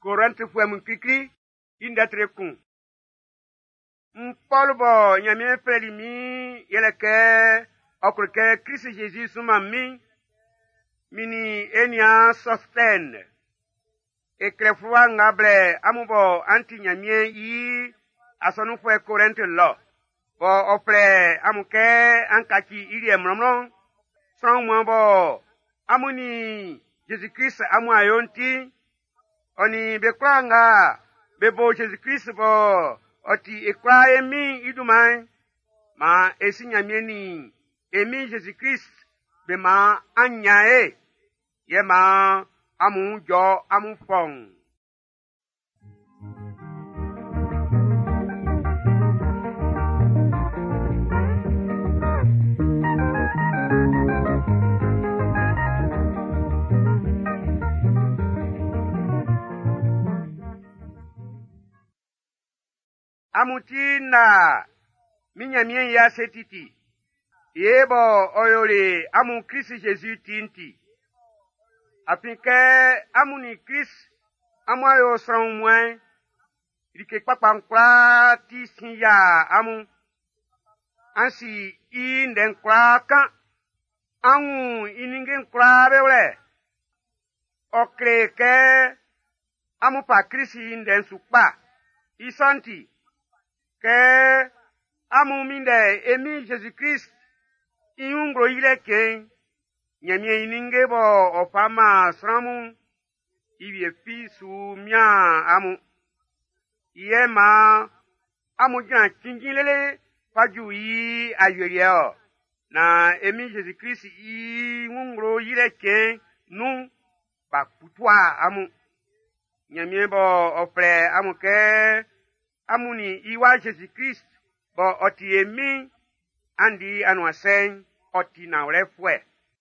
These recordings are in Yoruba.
Korante fue mun kikri indatre kun. Paul bo nyame freli mi yeleke okreke Christ Jésus suma mi mini enia sosten e krefwa ngable amubo anti nyame yi asonu fue Korante lo bo ofre amuke ankaki iri emromron son mo bo amuni Jésus Christ amu ayonti oni bekwanga bebo Jésus Christ bo oti ekwa emi idumai ma esinyamieni emi Jésus Christ be ma anyae ye ma amu jo amu fong. Amutina minyamien ya setiti yebo oyore amu Christ Jésus tinti apinke amuni Christ amu ayo sran mwen rike papankwa ti sinya amu ansi inden kwa kan anu iningen kwa bewe okreke amu pa Christ inden sukpa isanti ke amu minde emi Jésus Christ iungro ile ke nyamie ininge bo ofama sramu iwie fisu mia amu yema amu jan kinjilele faju yi ayerio na emi Jésus Christ iungro ile ke nu ba putwa amu nyamie bo ofre amu ke amuni iwa Jésus Christ bo oti emi andi anwasen oti na refwe.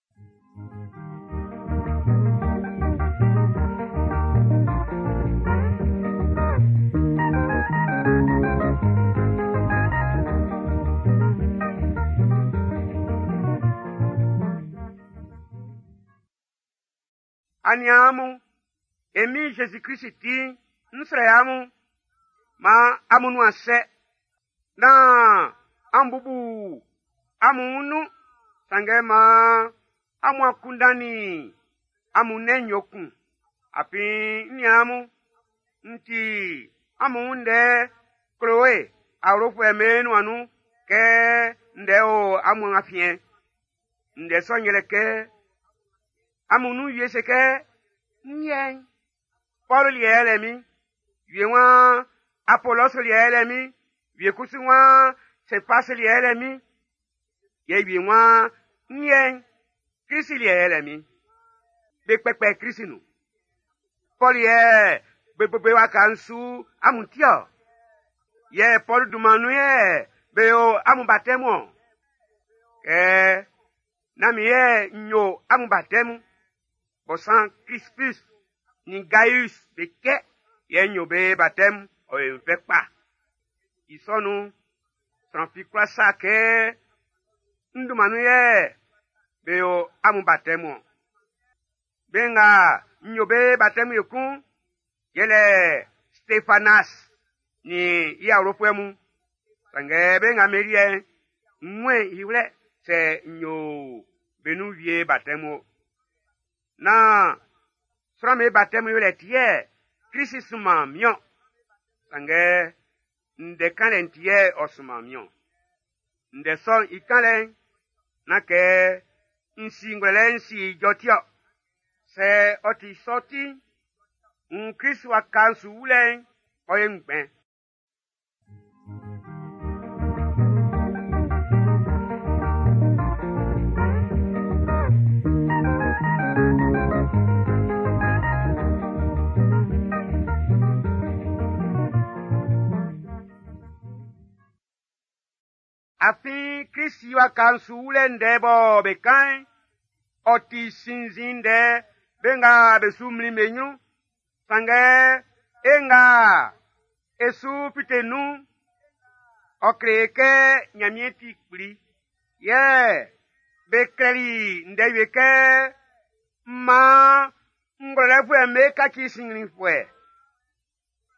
Aniamu emi Jésus Christ ti nsreamu ma amunu ase na ambubu amunu sangema amu akundani amunenyoku api niamu nti amunde kroe arofu emenu anu ke ndeo amu afien nde sonyeleke amunu yeseke nyen Paul lielemi yewa Apollos lielemi wiekusiwa se passe lielemi yewiwa nyen Christ lielemi bepepe Christ nu Paul ye bebe wakansu amuntio ye Paul dumanu ye beo amubatemo nami ye nyo amubatemu bosan Crispus ni Gaius beke ye nyo be batem o enfekpa isonu sanfikwa sake ndumanu ye beo amubatemo benga nyo be batemu yekun yele Stephanas ni ya rofuemu sange benga merie mwe iwle se nyo benu vie batemo na srame batemu yele tie Christ suma mio sange nde kalen tie osuma mio nde son ikalen na ke nsingwele nsi jotio se oti soti Christ wa kansu ule oyengben afi Christ wa kansu ule ndebo bekan oti sinzinde benga besumli menyu sange enga esu pitenu okreke nyamieti kpli ye bekeli ndeweke ma ngrefu emeka kisingri fwe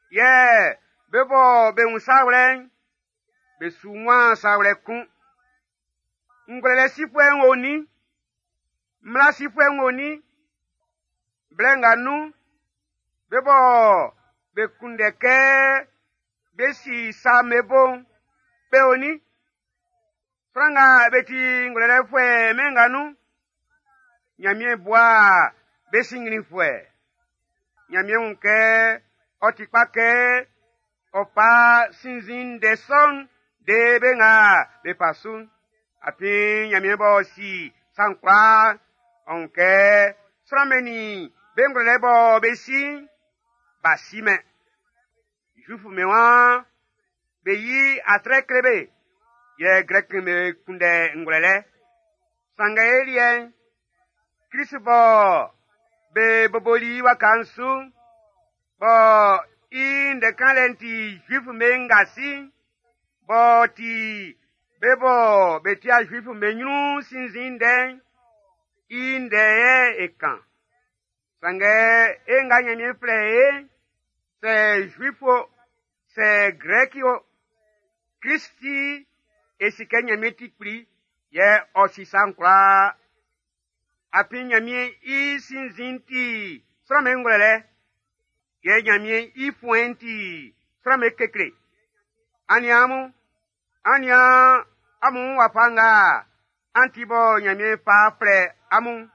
ye bebo be unsawre be suwa sawre kun ngwele sifwe ngoni mla sifwe ngoni blenga nu bebo be kundeke besi samebo peoni franga beti ngwele fwe menganu nyamie boa besingini fwe nyamie unke otipake opa sinzin de son de benga be pasun api nyamie bo si sankwa onke srameni bengwele bo besi basime jufu mewa beyi atre krebe ye grek me kunde ngwele sangaelien Chrisbo be boboli wakansu bo in de kalenti jufu mengasi bo ti bebo betia jufu menyu sinzinde in de ekan sange enganya mi frère c'est juifo c'est grekio Christi esikenya metikpri ye osisankra apinya mi isinzinti frame ngwele ye nyamie ifuenti frame kekre aniamu ania amu wapanga antibo nyamie pa pre amu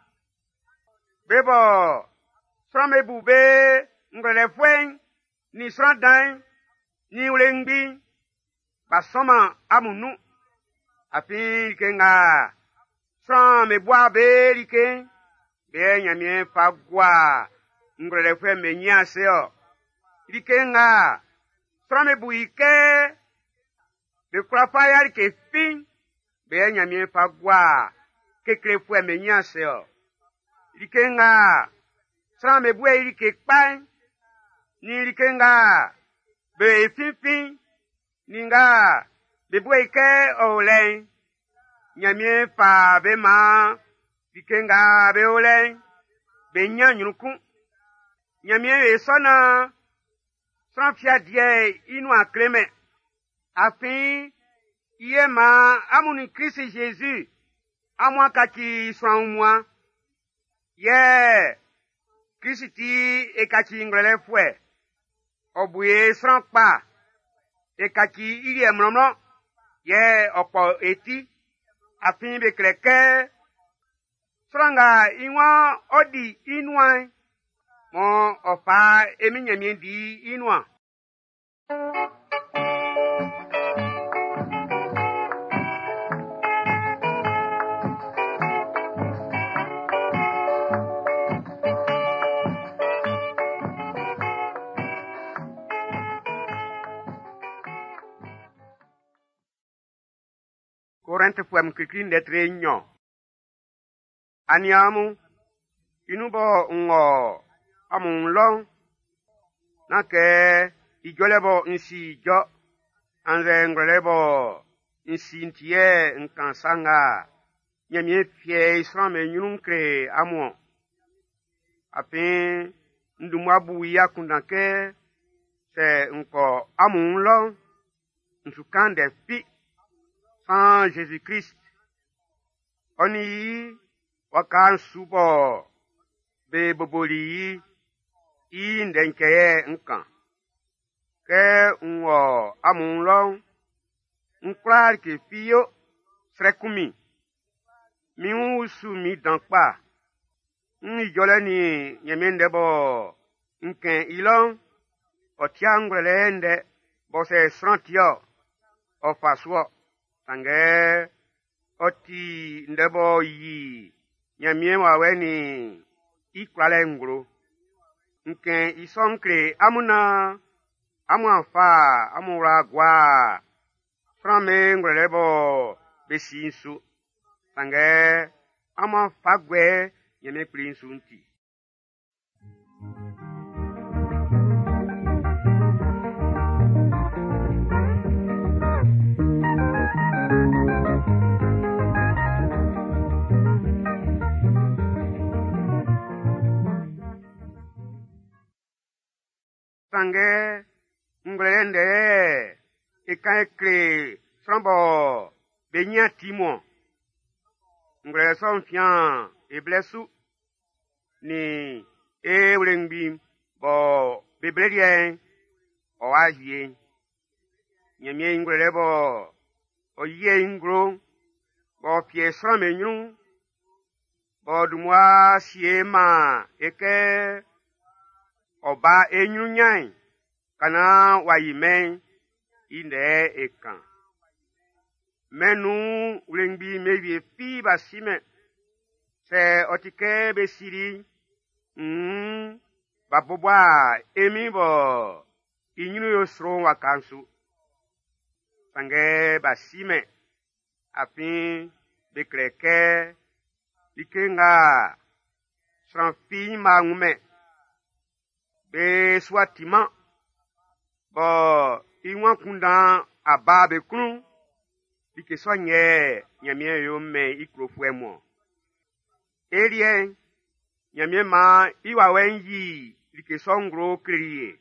bebo frame bube ngwele fwen ni srandan ni ulengbi basoma amunu api kenga fran me boa berike be nyamie pagwa ngwele fwe menya seo dikenga fran me buike be krafa yar ke fin be nyamie pagwa kekre fwe menya seo dikenga fran me bue irike pan ni dikenga be finfin ninga be bue ke olen nyamie pa be ma dikenga be olen be nyanyuku nyamie esona sanfia die inu akreme afin iye ma amuni Christ Jésus amwa kaki swanmwa ye Christi ekaki ngrele fwe obuye sranpa ekaki iri emromro ye opo eti afin be kreke franga inwa odi inwa mo ofa eminyamie di inwa Korente fuam kikrin de trenyo aniamu inubo ngo amun long nake ijolebo nsi jo anze ngrelebo nsi ntie nkansanga nyamie fie israme nyunkre amo apin ndumwabu yakundake se nko amun long nsukande fi en Jésus-Christ. On y wakan subo be boboli in denkeye nkan ke unwo amunlong nkrar ke fiyo srekumi mi usu mi dankpa ni jole ni nyemende bo nken ilong otiangrele ende bo se srantio o faswo sange oti ndebo yi nyamie waweni ikwale ngro nke isonkre amuna amuafa amura gwa frame ngrelebo besinsu sange amuafa gwe nyame prinsu nti sange ngrende e kan ekle srambo benya timo ngre son fian e blesu ni e wlengbi bo bibledien o azie nyamie ngre bo o ye ngro bo pie sramenyu bo dumwa siema eke oba enyunyan kana wayime inde ekan menu wlengbi mewie fi basime se otike besiri babobwa emi bo inyunu yosro wakansu sange basime apin bekreke likenga sranfi mangume be swatima bo iwan kundan aba be kun dike sonye nyamie yo me ikrofue mo erie nyamie ma iwa wenyi dike songro kriye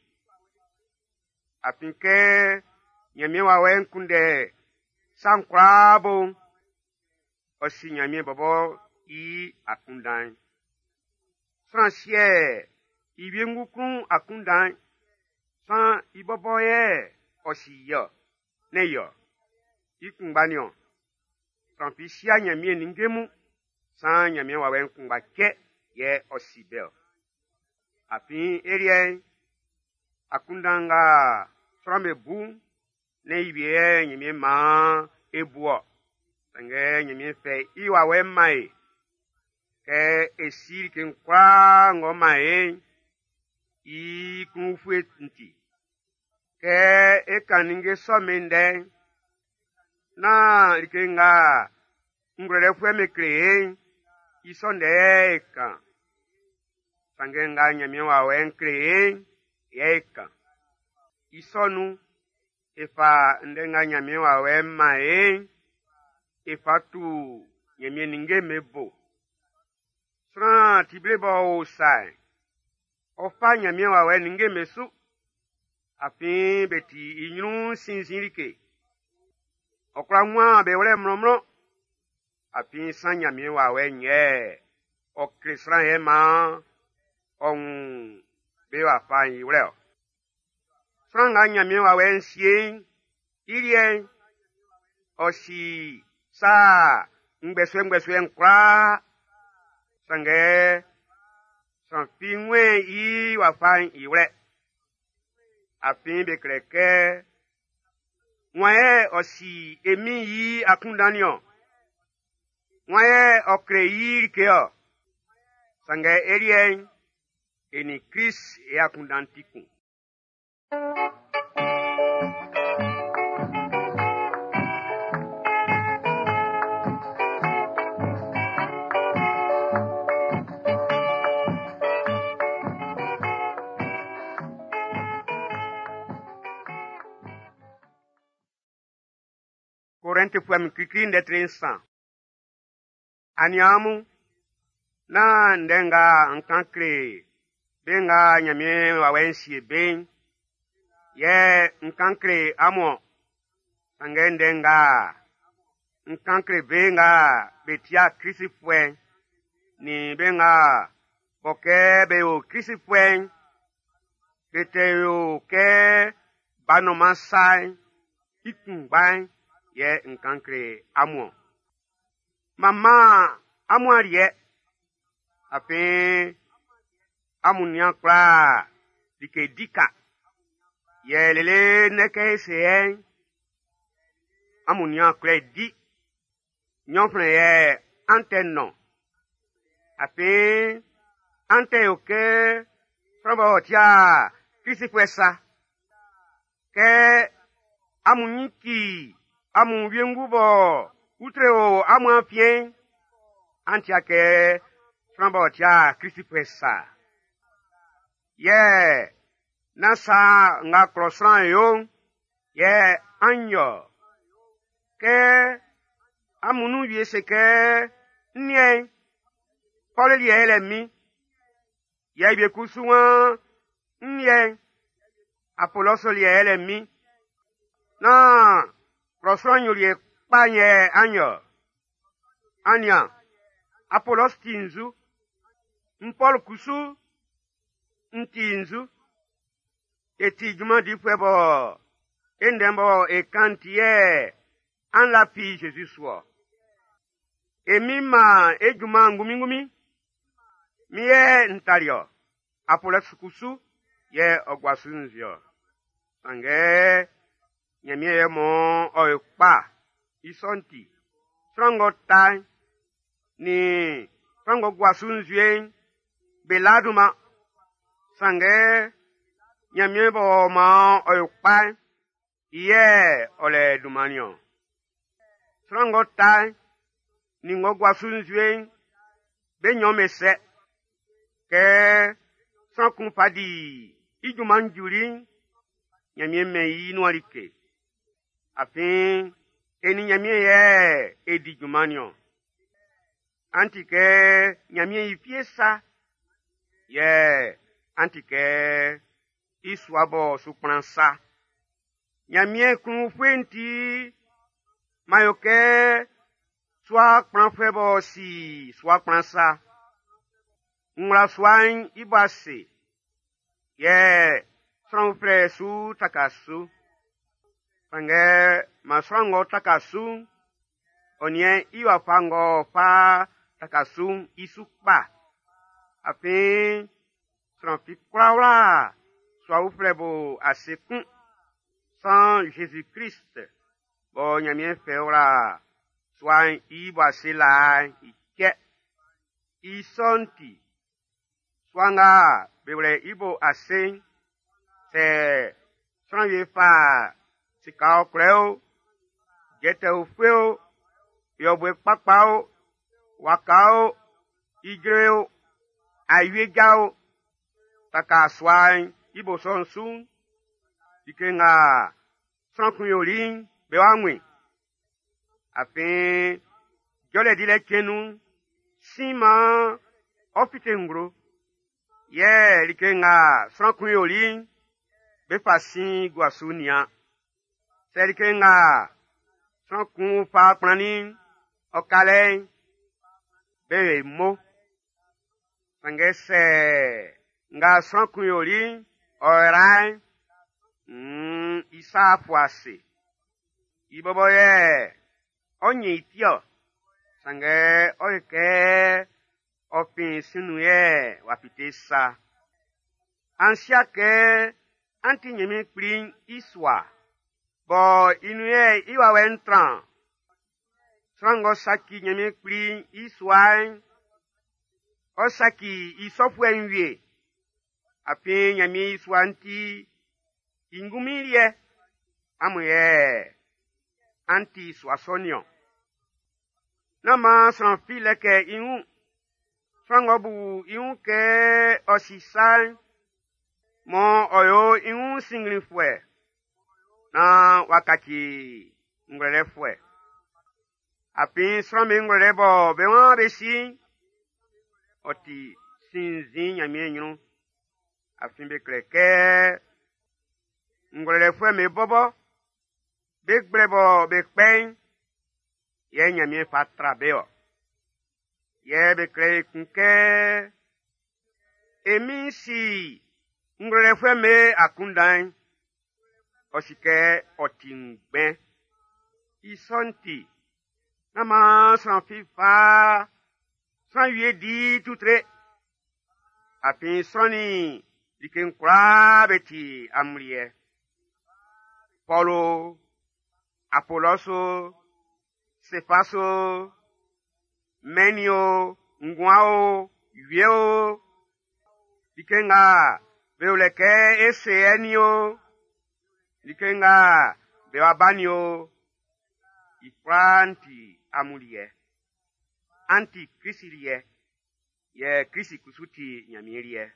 apinke nyamie wa wen kunde sankrabo osi nyamie bobo i akundan francie ibiengukun akundan san iboboye osiyo neyo ikungbanion sanpisia nyamie ningemu san nyamie wa wen kungba ke ye osibel apin erie akundanga sramebu ne ibie nyamie ma ebuo sange nyamie fe iwa we mai ke esiri ke nkwa ngoma i kunfue nti ke ekaninge somende na likenga ngrere fue mekre isonde eka sange nga nyamie wa wen kre eka isonu efa ndenga nyamie wa wen mai efa tu nyamie ninge mebo sran tiblebo osai ofa nyamie wa wen ninge mesu afin beti inyun sinsinrike okra nwa be wole mromro afin san nyamie wa wen nye okrisran ema on be wa fa yi wole franga nyamie wa wen sie irie osi sa ngbeswe nkra sange san pinwe i wa fa yi wole afin be kreke waye osi emi yi akundanio waye okre yi keo sange erie eni Chris e akundantiku Korente fue mi kikrin de trensan. Aniamu na ndenga nkankre benga nyamie wawensi ben ye nkankre amo sange ndenga nkankre benga betia krisifwe ni benga boke beo krisifwe beteo ke banomasai ikungban ye nkankre amo mama amuarie ape amunia kra dike dika ye lele neke se amunia kra di nyofre ye anteno ape ante oke probo tia kisifwesa ke amuniki amu viengubo utreo amu afien antiake frambo tia krisipesa ye nasa nga krosran yo ye anyo ke amunu viese ke nie kole ye elemi ye bie kusuwa nie Apollos liye mi. Na prosron liye panye anyo. Anya. Apollos tinzu. Mpol kusu. Ntinzu. Eti juma di fwebo. Endembo e kantiye. An la pi Jésus soit. E mima e juma ngumi. Miye ntalio. Apollos kusu. Ye ogwasunzio. Sange. Nyamie mo oikpa. Isonti. Strongo tai. Ni. Strongo gwasunzio. Beladuma. Sange. Nyamie bo ma oikpa. Iye ole dumanyo. Strongo tai. Ni ngogwa sunzwe. Benyome se. Ke. Sankun fadi. Ijuman juri. Nyamie me inualike. Afin. Eni nyamie ye. Edi jumanyo. Antike. Nyamie ifiesa. Ye. Antike. Iswabo supransa. Nyamie kun fwenti. Mayoke. Soit pranfebo si. Soit pransa. Ngla soin ibase. Ye. Sranfre su takasu. Pange. Masrango takasu. Onye iwa fango fa takasu isukpa. Afin. Sranfi kwaula. Soit ouflebo asekun. Sans Jésus-Christ. Bon, nyamien feora. Soit ibase la. Ike. Isonti. Swanga. Bewle ibo ase. Se. Sanje fa. Sikao kreo. Gete ufeo. Yobwe pakpao. Wakao. Igreo. Ayegao. Taka swang. Ibo sonsun. Dike nga. Sankun yorin. Bewangwe. Afin. Jole dile kenu. Sima. Ofite ngro. Ye. Dike nga. Sankun yorin. Befasin guasunia. Se dike nga. Sankun fa planin. Okale. Be mo. Sangese. Nga sankun yorin. Orai. Isa fuase. Iboboye. Onye itio. Sange oike. Ofin sinuye. Wapitesa. Ansiake. Anti nyemi kling iswa. Bo inuye iwa wentran. Strango saki nyemi kling iswa. Osaki isofwe nwie. Api nyemi iswa anti. Ingumirie. Amuye. Anti swasonio. Nama sanfile ke iun. Sangobu iun ke osisan. Mon oyo iun singli fwe. Na wakati ngwele fwe. Api srambe ngwele bo bewan besi. Oti sinzin nyamie nyun. Afin bekleke. Ngwele fwe me bobo. Bekbrebo bekpen. Ye nyamie patra beo. Ye bekle kunke. Emi si. Ngwele fwe me akundan. Osike otingben. Isonti. Nama san fifa. San yue di toutre. Apin soni. Diken kwa beti amriye. Paulo. Apolloso. Sefaso. Menio. Ngwao. Yueo. Dikenga. Beoleke esenio. Dikenga. Bewabanio. Ifranti amulie. Anti krisilie. Ye krisi kusuti nyamirie.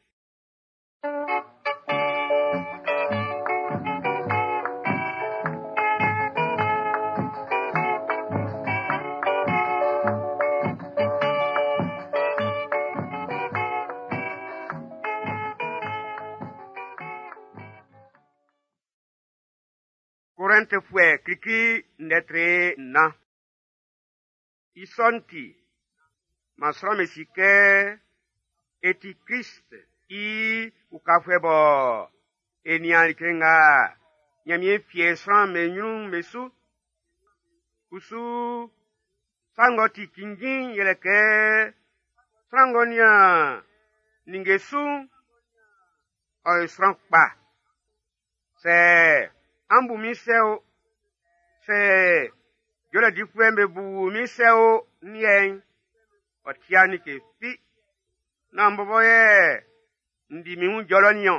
Korinthe fue kriki netre na. Isonti masrome sike eti Christ I ukafwebo enial kenga nyamie fiesran menyun mesu kusu sangoti kingin yeleke frangonia ningesu oisrankpa se ambu miseo se yola difwembe bu miseo nien otiani ke fi na mboboye ndi mi un jolonion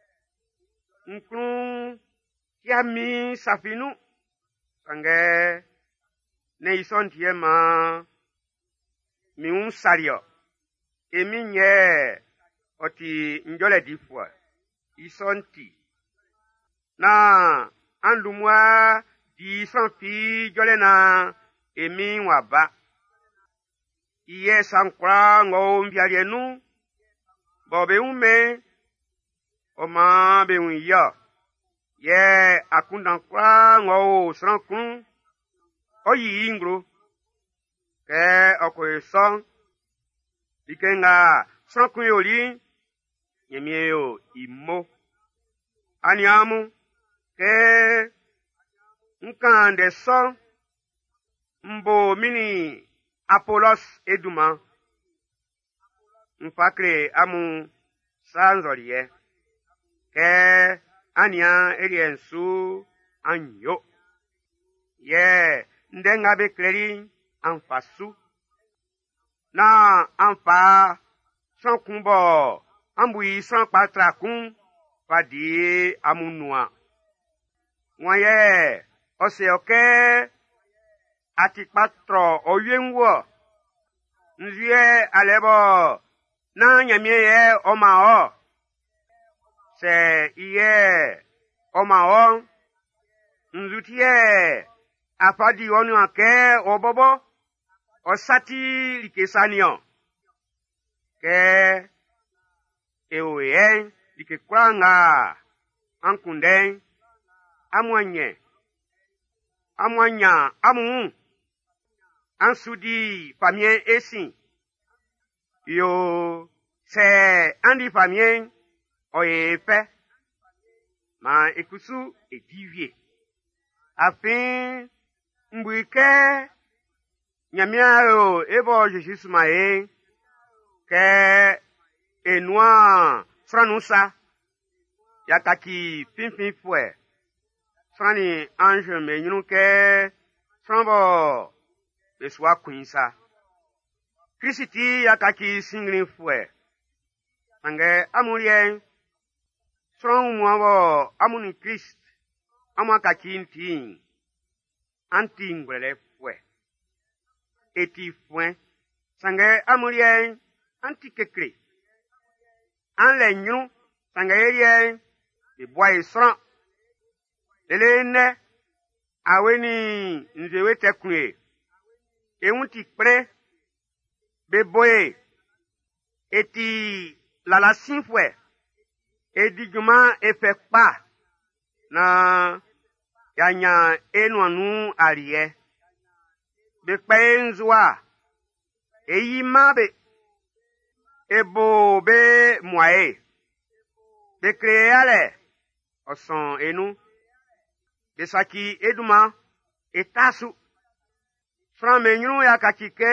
nkun ya mi safinu sange ne isontie ma mi un sario emi nye oti njole difwa isonti na andumwa di sanfi jole na emi waba iye sankra ngo mbiarienu bobe ume oma be unyo ye akundan kwa ngo srankun oyi ingro ke okoeson dikenga srankun yoli yemio imo aniamu ke nkande son mbo mini Apollos eduma mfakre amu sanzorie ke ania eriensu anyo ye ndenga bekleri anfasu na anfa sankumbo ambui san patrakun fadi amunua waye oseoke ati patro oyenwo nzie alebo na nyamie ye omao se iye omao nzutie afadi onu ake obobo osati likesanion ke eoyen likekwanga ankunden amwanya amu ansudi famien esin yo se andi famien oyefe ma ekusu edivie afin mbuike nyamiao ebo Jesus mae ke enua franusa yakaki finfin fue frani ange menyunu ke frambo beswa kwinsa Christi yakaki singrin fue sange amurien franu muavo amuni Christ amakaki ntin anti ngbele fue eti fue sange amurien anti kekre an le nyunu sange yerien de boy sran lelene aweni nzewe tekwe ewunti pre beboye eti lala sinfwe ediguma efekpa na yanya enuanu arie bekpe nzwa eyi mabe ebo be mwae bekreale oson enu besaki eduma etasu fran menyunu ya kachike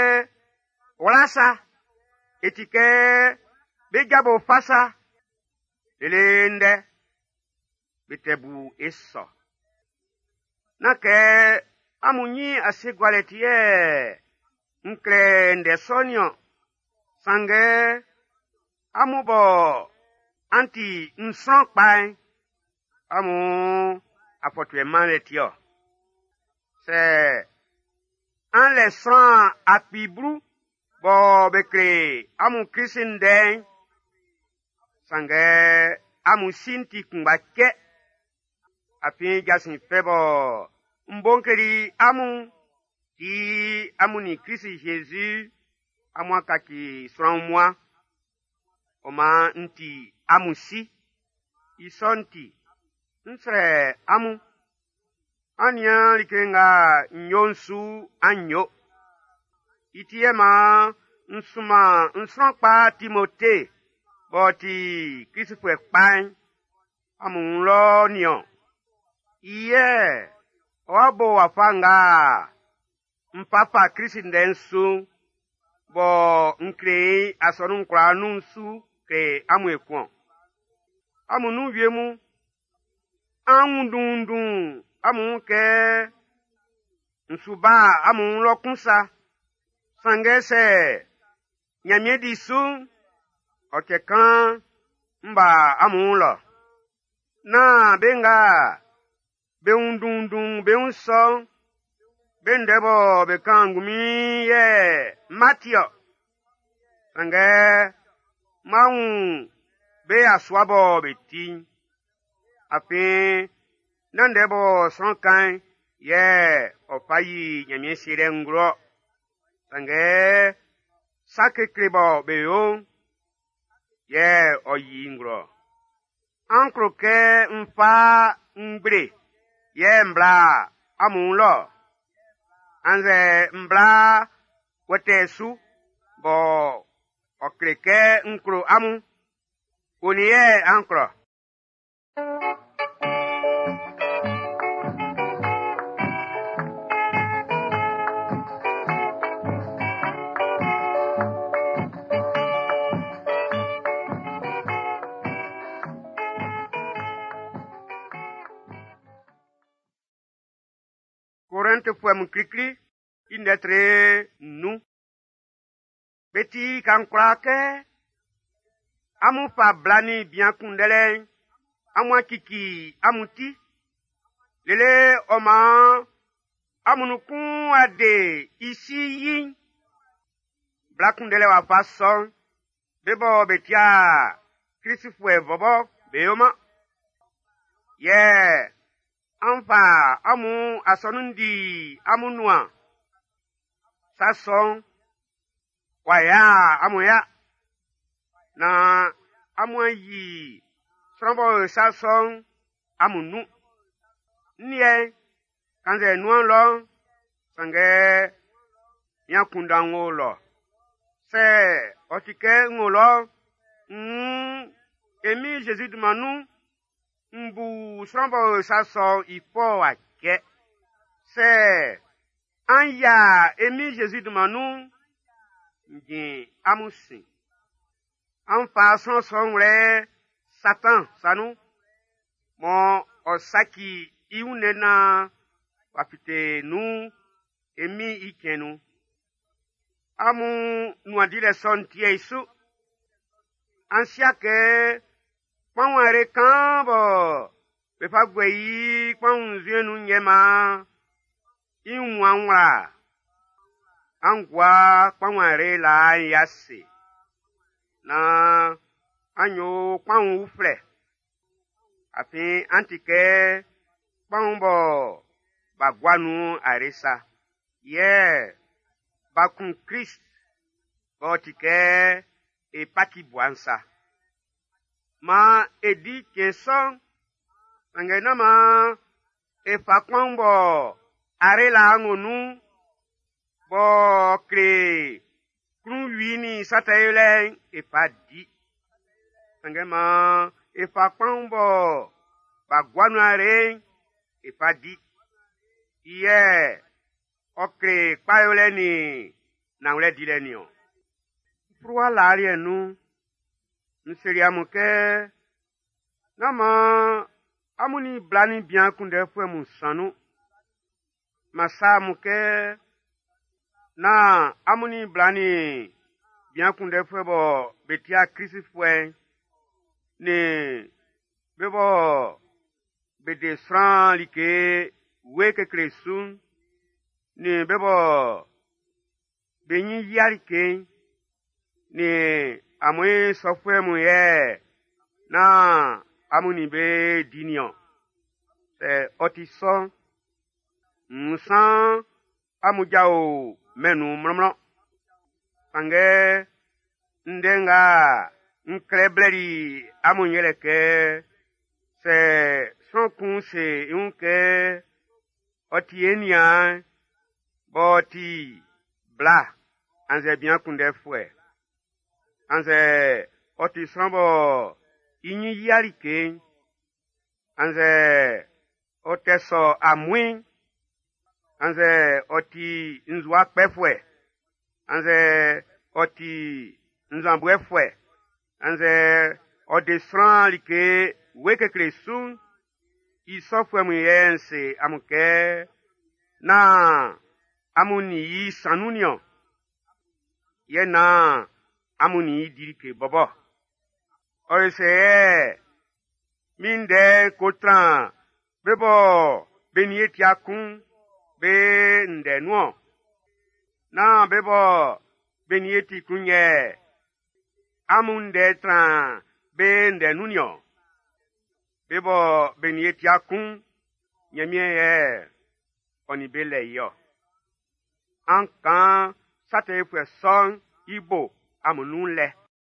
olasa etike bejabo fasa lelende bitebu eso nake amunyi asigwaletie nkre ndesonio sange amubo anti nson kpai amu apotwe manetio se an le san apibru bo bekre amu krisinde sange amu sinti kumbake api jasin febo mbonkeri amu ti amuni Christ Jésus amu akaki sran moi oma nti amusi isonti nsre amu ania likenga nyonsu anyo. Itiema nsuma nsrankpa Timote boti Christophe Pine amunlo nion. Iye wabo wafanga mpapa Christendensu bo nkre asonu nkra nunsu ke amwekon. Amunu wiemu anundundun amun ke nsuba amun lokunsa sangese nyamie disu okekan mba amun lo na benga beundundun beunso bendebo bekangumi ye Matio sange maun be aswabo beti ape nandebo sonkan ye opayi nyamie sire ngro sange sake krebo beyo ye oyi ngro ankroke mfa ngbre ye mbla amunlo anze mbla wetesu bo okreke nkro amu oniye ankro. Korinte fwem krikri indetre nu beti kankrake amu fa blani bien kundele amwa kiki amuti lele oma amunukun ade isi yin blakundele wa fason bebo betia Christophe bobo beoma ye anfa amu asonundi amunua sason waya amuya na amuyi srombo sason amunu nie kanze nuan lo sange yakunda ngolo se otike ngolo emi Jésus de manu mbu srombo sason ifo ake se anya emi Jésus de manu ngi amusi anfa son re Satan sanu mo osaki iunena wapite nu emi ikenu amu nuadire son tiesu ansia ke panware kambo be fagwe yi panzenu nyema inwanwa angwa panware la yase na anyo kwan ufre afi antike kwanbo bagwanu arisa ye bakun Christ botike e paki buansa ma edi keson angena ma e fa kwanbo arela ngonu bo kre kru wini satayele e padi angema e fa kwanbo bagwanu are e padi iye okre payole ni na wle dileni o fruwa lari enu nseri amuke nama amuni blani bien kunde fwe musanu masa muke na amuni blani bien kunde fwe bo betia krisi fwe ne bebo bede sran like weke kresun ne bebo benyi yarike ne amwe sofwe mu ye na amuni be dinion se otison nsan amujao menu mromro sange ndenga nkrebleri amunyeleke se sonkun se unke oti enia boti bla anze bien kunde fwe anze oti sambo inyi yarike anze oteso amwin anze oti nzwa pefwe anze oti nzambwe fwe anze odesran like weke kresun isofwe mwense amuke na amuni yi sanunion ye na amuni yi dirike bobo orese minde kotran bebo benieti akun be ndenuo na bebo benieti kunye amunde tran be ndenunio bebo benieti akun nyemie ye onibele yo ankan sate fwe son ibo amununle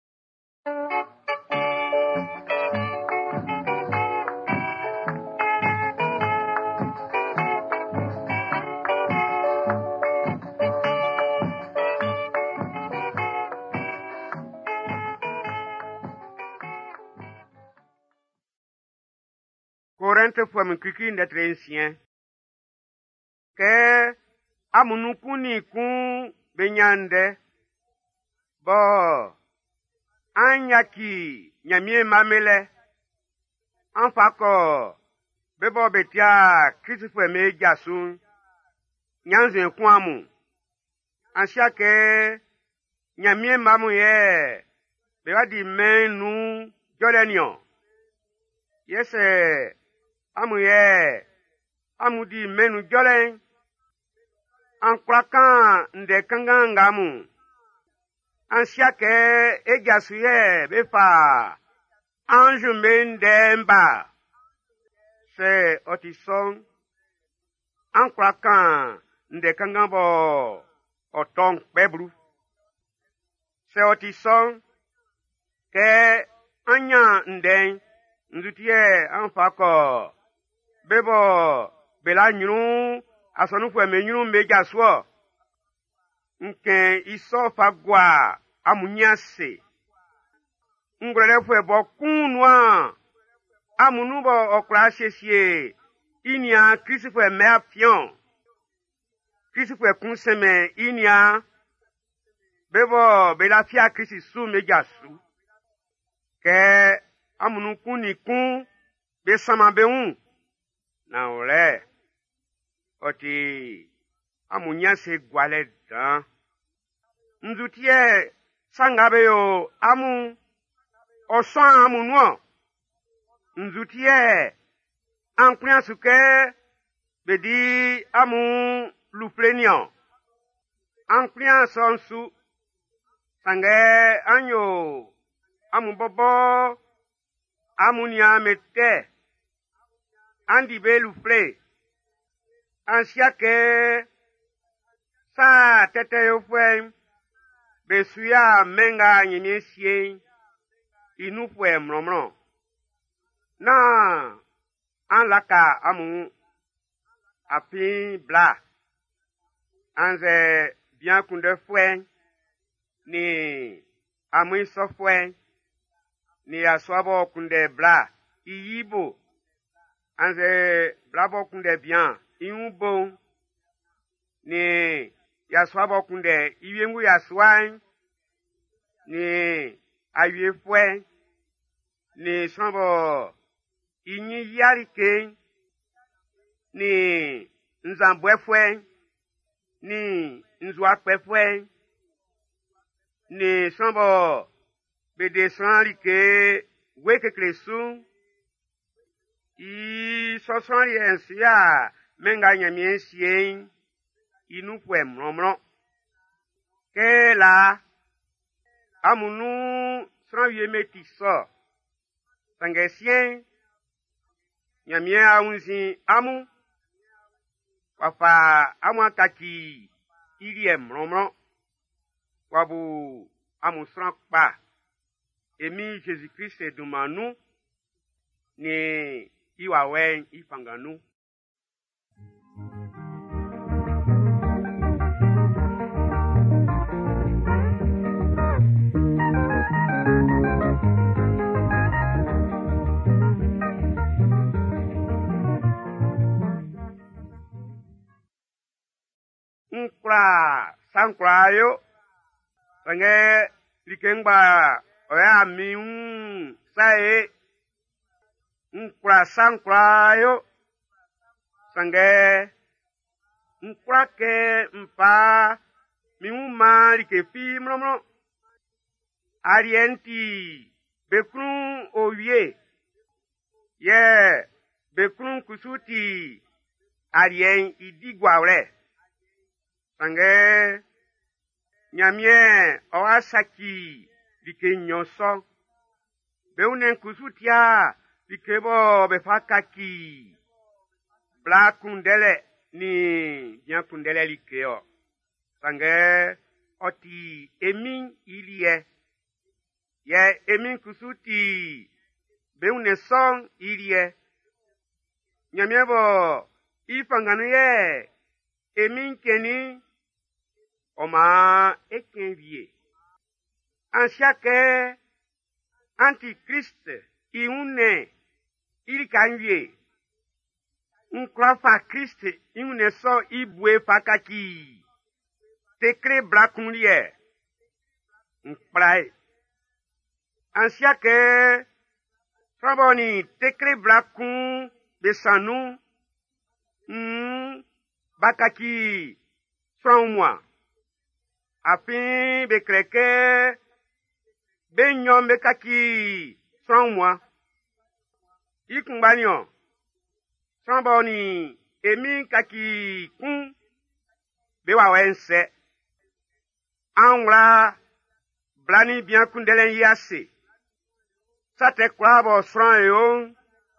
Corinthe fue mon kiki d'être ancien. Que amunukuni kun benyande. Bo anyaki nyamie mamele. Anfako bebo betia Christ fue me jasun. Nyanzen kwamu. Ansia ke nyamie mamu ye. Bewa di menu jolenio. Yese amuye amudi menu jolen ankrakan nde kangangamu ansiake egasuye befa anju mendemba se otison ankrakan nde kangambo otong pebru se otison ke anya nden ndutie anfako bebo bela nyunu asonu fwe me nyunu meja so nke iso fagwa amunyase ngrele fwe bo kunwa amunu bo okra shesie inia Christ fwe me apion Christ fwe kunseme inia bebo bela fia Christ su meja su ke amunu kuni kun be sama be un na ole oti amunya se gwale dan nzutie sangabe yo amu osan amunuo nzutie anpria suke bedi amu luflenion anpria sonsu sange anyo amu bobo amunia mete andi belu fle ansiake sa tete yo fwe besuya menga nyeniesie inu fwe mromro na anlaka amu api bla anze bien kunde fwe ni amu so fwe ni aswabo kunde bla iyibo anze blabo kunde bien iubo ni yaswabo kunde iyengu yaswan ni ayefwe ni sambo inyi yarike ni nzambwefwe ni nzuakpefwe ni sambo bedesan like weke kresu I sosan yensia menga nyamiensien inu fwe mromro ke la amunu sran meti so sangesien nyamien aunzi amu wafa amwakaki ili mromro wabu amu sran pa emi Jésus-Christ edumanu ni iwa wen ifanganu nkra sankra yo sange likengba oya mi sae nkra sankra yo sange nkra ke mpa mi ma likefi mromro arienti bekrun owie ye bekrun kusuti arien idigwawre sange nyamie owasaki like nyoso beunen kusutia likebo befakaki bla kundele ni bien kundele likeo sange oti emin ilie ye emin kusuti beunen son ilie nyamiebo ifanganu ye emin keni oma ekenvie ansiake antichrist iune ilikanvie nkrofa Christ iune so ibue fakaki tekre blakunlie nkprai ansiake traboni tekre blakun besanu bakaki moi afin bekreke benyon bekaki moi ikunbanyo traboni emi kaki kun bewa wense anwra blani bien kundelen yase sate kwabo sran yo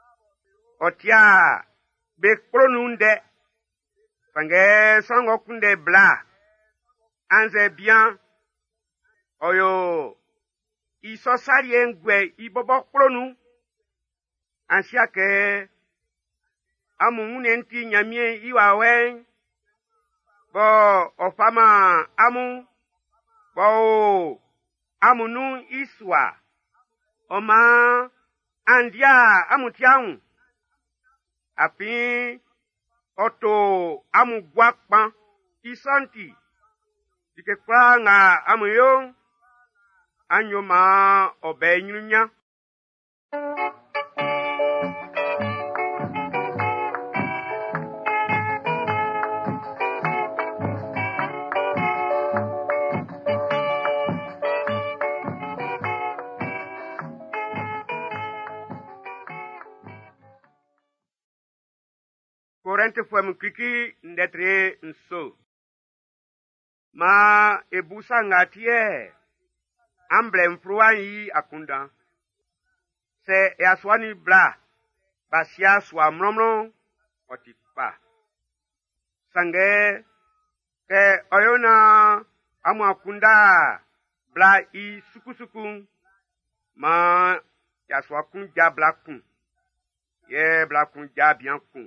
otia be kronunde sange sango kunde bla anze bien oyo iso sari ngwe ibobo kronu ansiake amunune nti nyamie iwawe bo ofama amu bo amunu iswa oma andia amutiaun api oto amugwakpan isanti dike kwa nga amuyo anyoma obe nyunya Korente fwem kiki ndetre nso. Ma ebusa ngatie amble mfruan yi akunda. Se yaswani bla basia swa mromro otipa. Sange ke oyona amu akunda bla i sukusuku ma yaswa kun ja bla kun. Ye bla kun ja bien kun.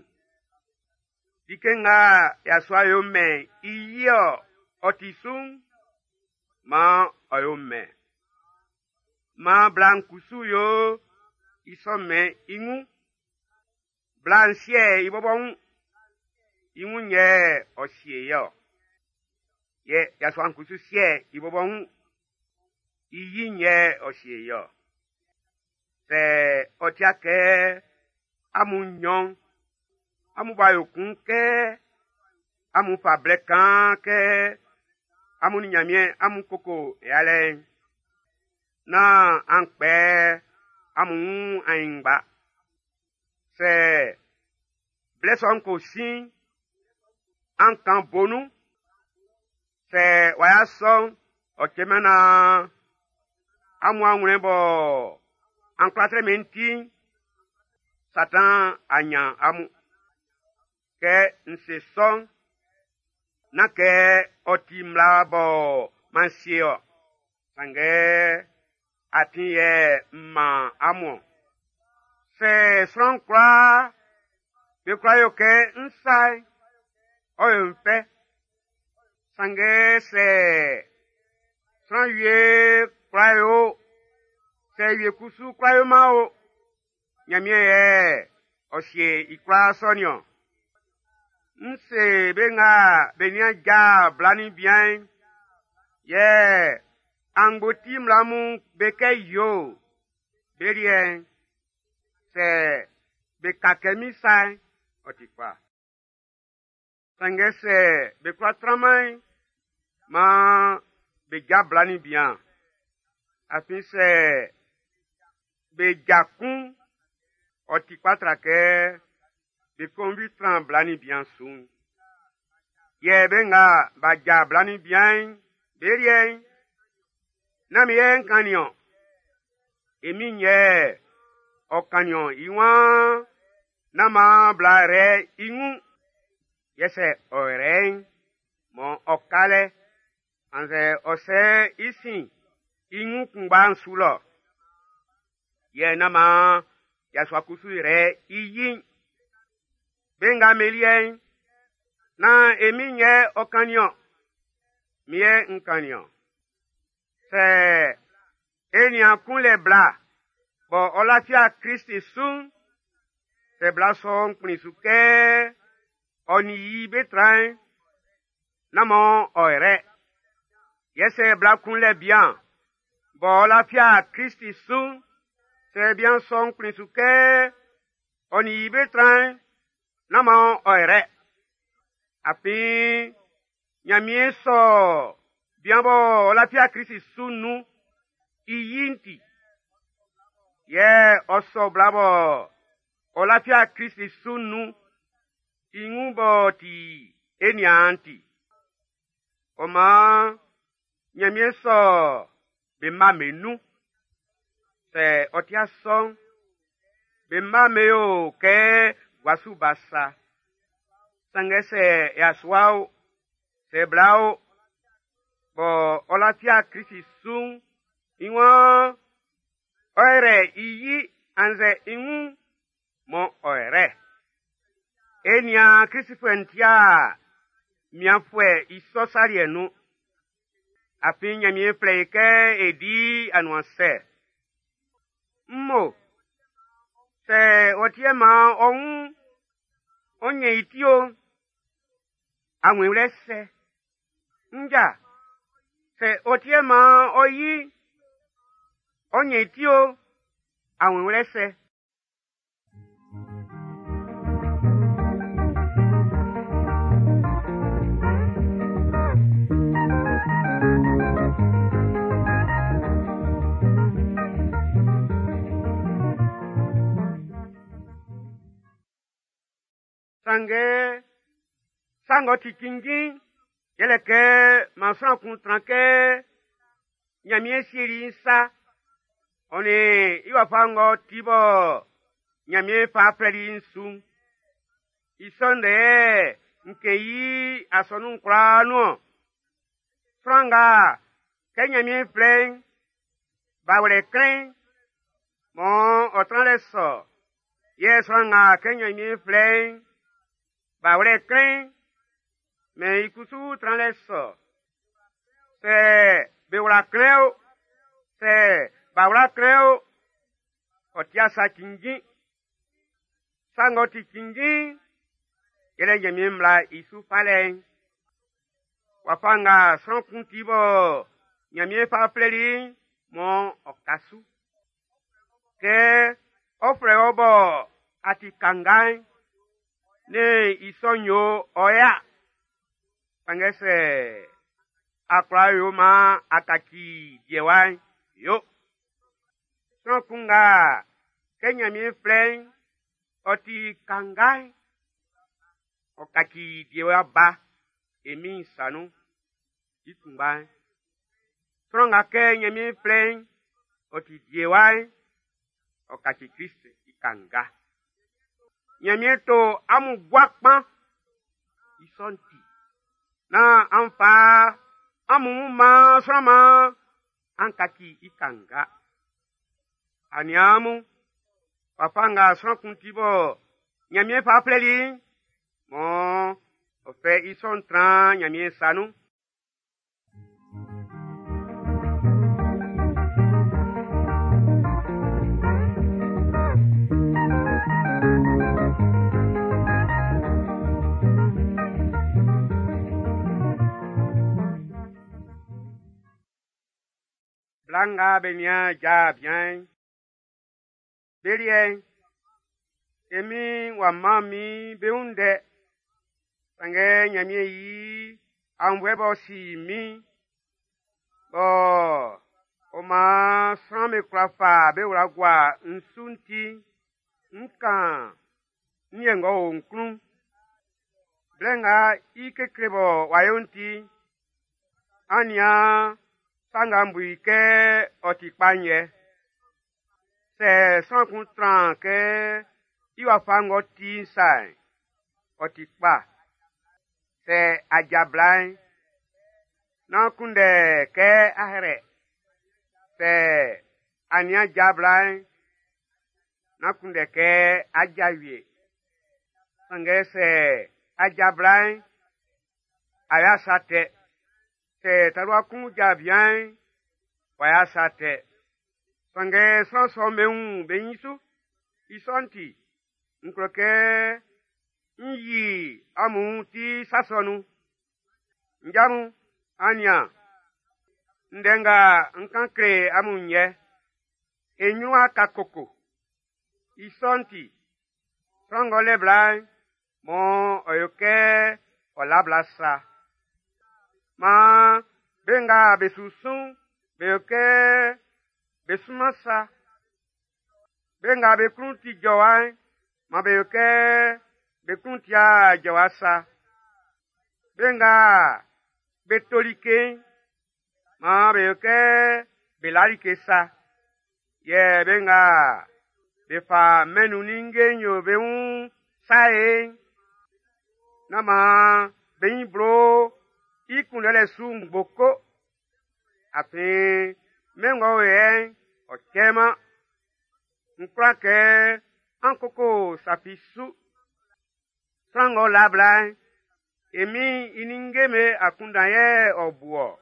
Dikenga yaswa yome iyo otisung ma oyome. Ma blankusu yo isome ingu. Blanchie ibobong ingu nye osye yo. Ye yaswa nkusu sie ibobong iyi nye osye yo. Se otiake amunyon. Amu bayokun ke, amu fablekan ke, amu ninyamien, amu koko yale. Na ankpe, amu aingba. Se bleson ko sin, ankan bonu. Se wayason, okemena, amu anwebo, anklatre menti, Satan anya amu. Ke nse son na ke otimla bo mansio sange atinye ma amo se son kwa be kwa yo ke nsai oyo mpe sange se son ye kwa yo se ye kusu kwa yo mao nyamie ye osye ikwa sonyo Nse benga benia ja blani bien. Yeah. Angbotim lamu beke yo. Berien. Se bekakemi sai. Otikwa. Sange se bekwa tramai. Ma beja blani bien. Api se bejakun. Otikwa trake. De conduit blani bien soon. Ye benga baja blani bien. Berien. Namien kanyon. Eminye. O kanyon iwan. Nama blare ingu. Yese oren. Mon okale. Anze ose isi. Ingu kumban sulo. Ye nama. Yaswa kusu re iyin. Benga melien. Na eminye o kanyon. Mie nkanyon. Se enian kun le bla. Bo olafia Christi sun. Se bla son kunisuke. Oni yi betran. Namon oire. Yese bla kun le bien. Bo olafia Christi sun. Se bien son kunisuke. Oni yi betran. Namon oire. Api. Nyamie so. Biambo olafia Christi sunu iyinti. Ye oso blabo olafia Christi sunu ingubo ti enianti. Oma nyamie so bema menu. Se otia son bema meo ke wasu basa. Sangese yaswao se blao. Bo olafia Christi sun iwan oire iyi anze ingu mo oire. Enya Christi fuentia miafwe isosari enu. Api nyamie pleike edi anuanse. Mo se otiema on onye itio anwelese nja. Se otiema oyi onye tio awurese. Sango tikingi. Yeleke mansan kontranke nyamie siri sa one iwafango tibo nyamie pa predi nsu isonde nkeyi asonu nkra no franga ke nyamie plain bawre kren mo otran leso yes franga ke nyamie plain bawre kren me ikusu tranleso. Se beura creo. Se baura creo. Otia sa kingi. Sangoti kingi. Yele nyemimla isu palen. Wapanga son kuntibo. Nyamie pa pleri. Mon okasu. Ke ofre obo ati kangai. Ne isonyo oya. Pangese akra yo ma akaki diewai yo. So kunga Kenya mi flen oti kangai okaki diewa ba emi sanu itumbai. Stronga Kenya mi flen oti diewai okaki Kristo ikanga. Nyamieto amu gwakpan isonti. Na amfa amuma sama ankaki ikanga. Aniamu papanga sonkuntibo nyamie pa pleli mo ofe isontran nyamie sanu. sanga benia ja bien. Berien. Emi wa mami beunde. Sange nyamie yi amwebo si mi. Bo oma srame krafa be uragwa nsunti nkan nyengo nkun. Blenga ikekrebo wayonti ania sanga mbuike otikpanye se sankun ke iwa fango ti sai otikpa se ajablan na kunde ke ahere se ania jablan na kunde ke ajawie sange se ajablan aya sate se talwa kun jabian waya sate sange sanso meun benisu isonti nkroke nyi amu ti sasonu njamu ania ndenga nkankre amunye enyu aka koko isonti sangole blan mo oyoke olablasa ma benga besusun beyoke besumasa benga bekunti jowan ma beyoke bekuntia jawasa benga betolike ma beyoke belarike sa ye benga befa menu ningenyo beun sae nama beyin bro ikunele sun boko afi mengo ye okema nkrake ankoko sapisu sango labla emi iningeme akundaye obuo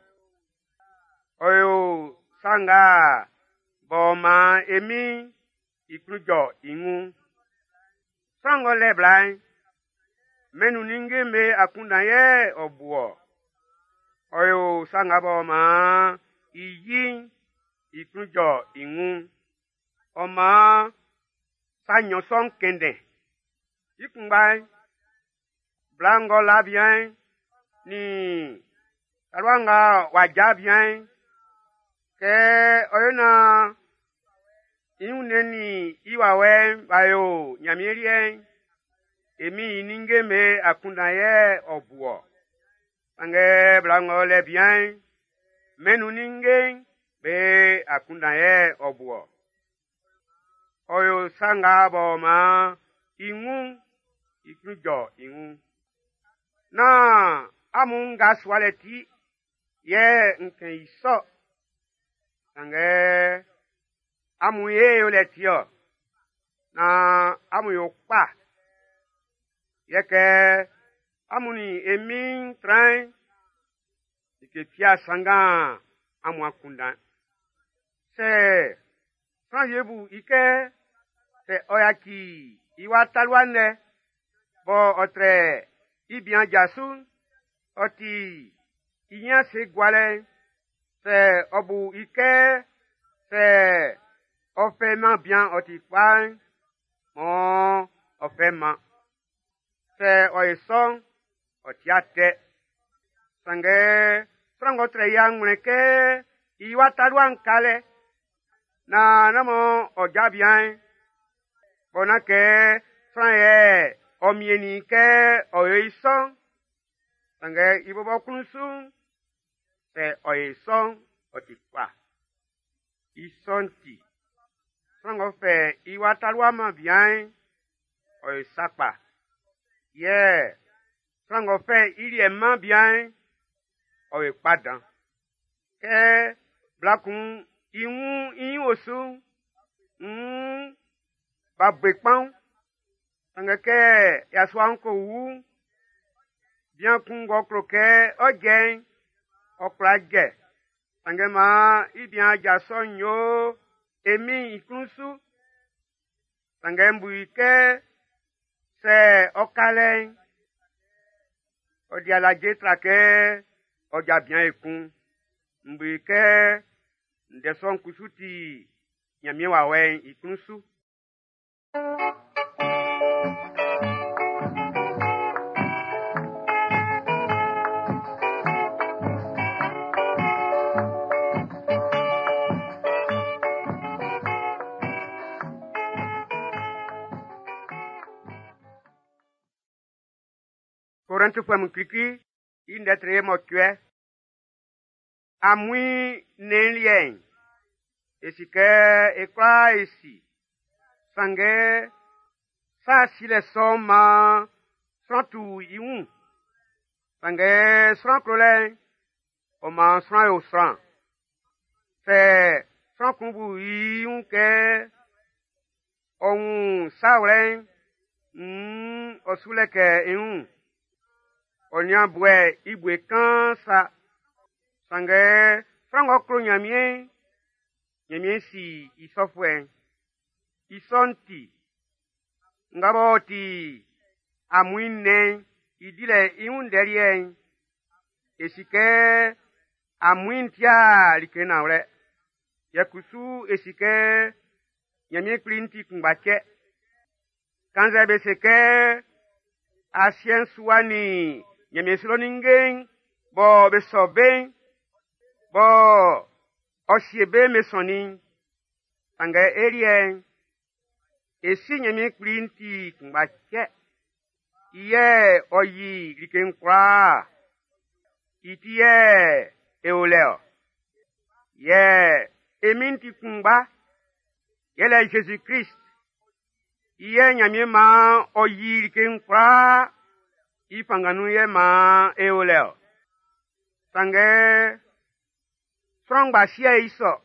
oyo sanga boma emi ikrujo ingu sango lebla menu ningeme akundaye obuo oyo sanga boma iyi ikrujo ingu oma sanyo son kende ikunbai blango la bien ni alwanga waja bien ke oyona inuneni iwawe bayo nyamierien emi iningeme akundaye obuo sange blango le bien menu ninge be akundaye obuo oyo sanga boma ingu ikrujo ingu na amunga swaleti ye nke iso sange amuye yoletio na amuyo pa yeke amuni emi train ikepia sanga amwakunda se sanyebu ike se oyaki iwatalwane bo otre ibian jasun oti iyan se gwale se obu ike se ofema bien oti fan mo ofema se oison otiate sange frango tre yang mweke iwatalwan kale na namo ojabian bonake franye omieni ke oison sange ibobo kunsun se oison otikwa isonti frango fe iwatalwama bien oisapa ye frango fe iliema bien oipadan ke blakun iwu osu babekpan angeke yaswanko wu bien kungo kroke ojen okraje angema ibian jasonyo emi ikunsu sangembuike se okale odialaje trake oja bien ekun mbuike ndeson kusuti nyamie wa wen ikunsu Corinth fam kriki indetre mo tue amui nelien esike ekwa esi sange sa sile soma santu iun sange sran krolen o ma sran o sran se sran kumbu iun ke on sawren osuleke iun onya bwe ibwe kan sa sange frango kro nyamie si isofwe isonti ngaboti amuine idile iunderien esike amuintia likena ore yakusu esike nyamie klinti kumbache kanza beseke asien suani nyamie siloningen bo besoben bo osiebe mesoni sange erien esi nyamie klinti kumbache iye oyi likenkwa itie eoleo ye eminti kumba yele Jesus Christ iye nyamie ma oyi likenkwa ipanganu ye ma eoleo sange strongba sia iso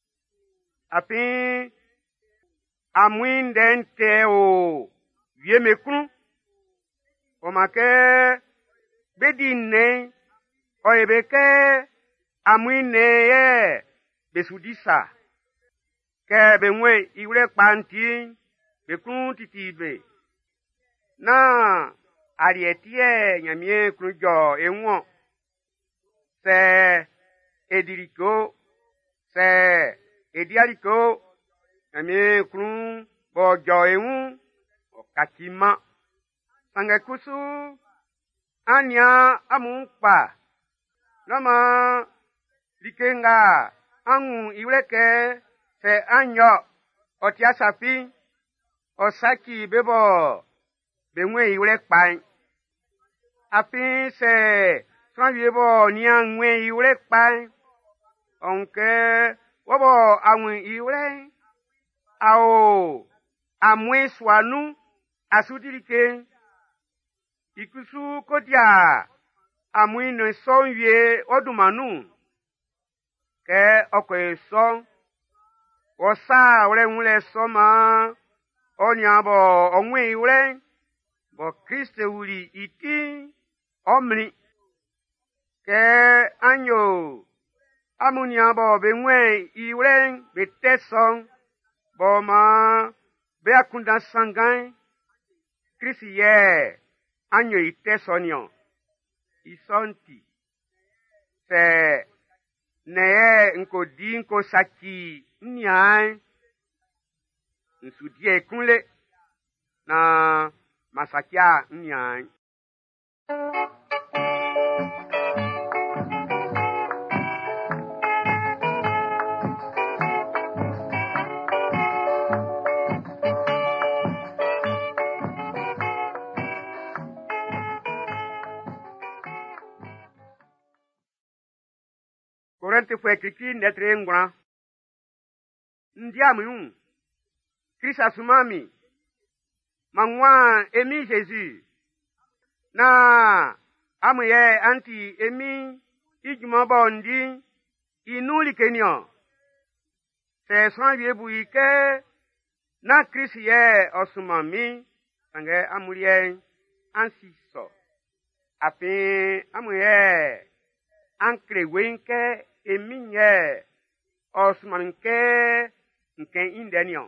api amuin dente o vie mekun o make bedine o ebeke amuin ne ye besudisa ke benwe iwre panti bekun titibe na arietie nyamie krujo enwo se ediriko se ediariko nyamie krun bojo enwu okachima sange kusu anya amumpa nama likenga angu iwreke se anyo otiasapi osaki bebo benwe iwre pan api se sanwiebo ni anwe iwre pan onke wobo anwe iwre ao amwe swanu asudirike ikusu kodia amwe no sonwie odumanu ke okoeso wosa wre nwule soma onyabo onwe iwre bo Kristo wuri iti omri ke anyo amuniabo benwe iwre beteson bo ma be akunda sangan Kristo ye anyo itesonio isonti se neye nkodi nko saki nyai nsudie kunle na masakia nyai Corinth fue kiki netre ngwa ndiamu Krista sumami mangwa emi Jésus na amuye anti emi ijuma bondi inuli kenyo se sanwie buike na Krista ye osumami sange amulie ansiso api amuye ankre wenke eminye osmanke nke indenio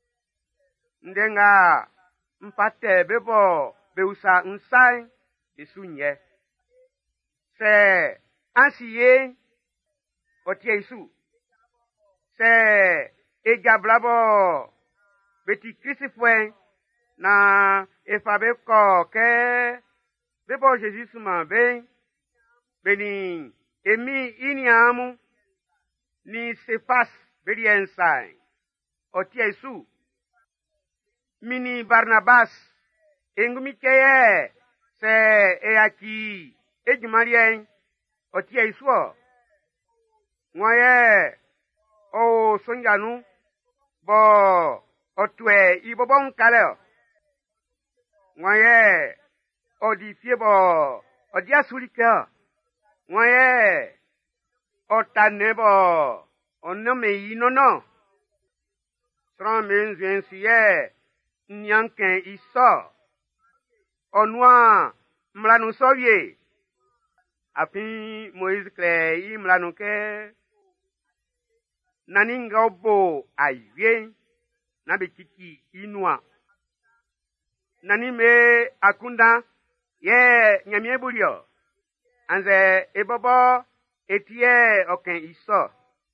ndenga mpate bebo beusa nsai esunye se ansiye otie isu se ejablabo beti Christophe na efabe ko ke bebo Jesus ma ben beni emi iniamu ni sefas beri ensai oti Yesu mini Barnabas engumi keye se eaki ejumarien oti Yesu ngoye o sonjanu bo otwe ibobon kale ngoye odi fiebo odi asulika ngoye otanebo onome inono tron menziensie nyanken iso onwa mlanu sovie api Moïse kle i mlanu ke naninga obo aywe na betiki inua nani me akunda ye nyamie bulio anze ebobo etie oken iso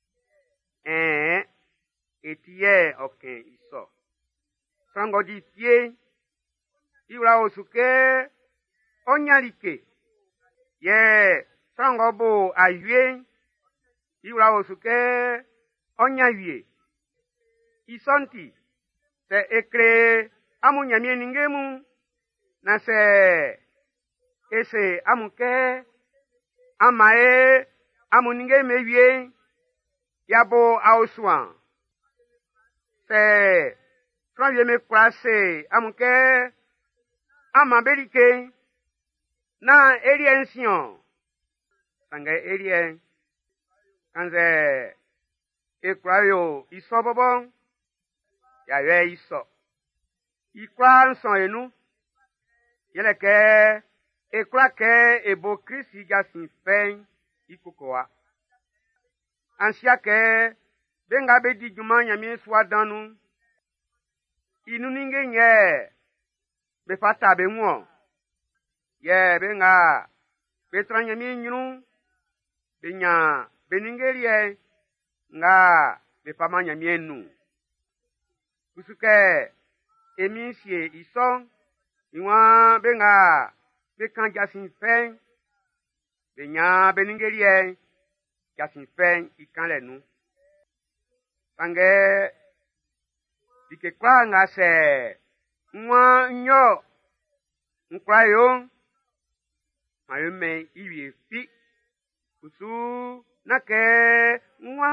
etie oken iso sango di fie iwra osuke onyalike ye sango bo aywe iwra osuke onyawie isonti se ekre amunyamie ningemu na se ese amuke amae amuninge mewie yabo auswan se franvie me kwase amuke amaberike na eriension sange erien kanze ekrayo isobobo ya ye iso ikra nson enu yeleke ekra ke ebo Kristi gasin fen ikukoa ansia ke benga be di juma nyame so adanu inu ninge nye be fata be nwo ye benga betra nyame nyunu benya beningerie nga be pama nyame nu usuke emisie ison iwa benga bekan jasin fen benya beningerie jasin fen ikan lenu pange dike kwa nga se nwa nyo nkrayo mayume iwie fi usu nake nwa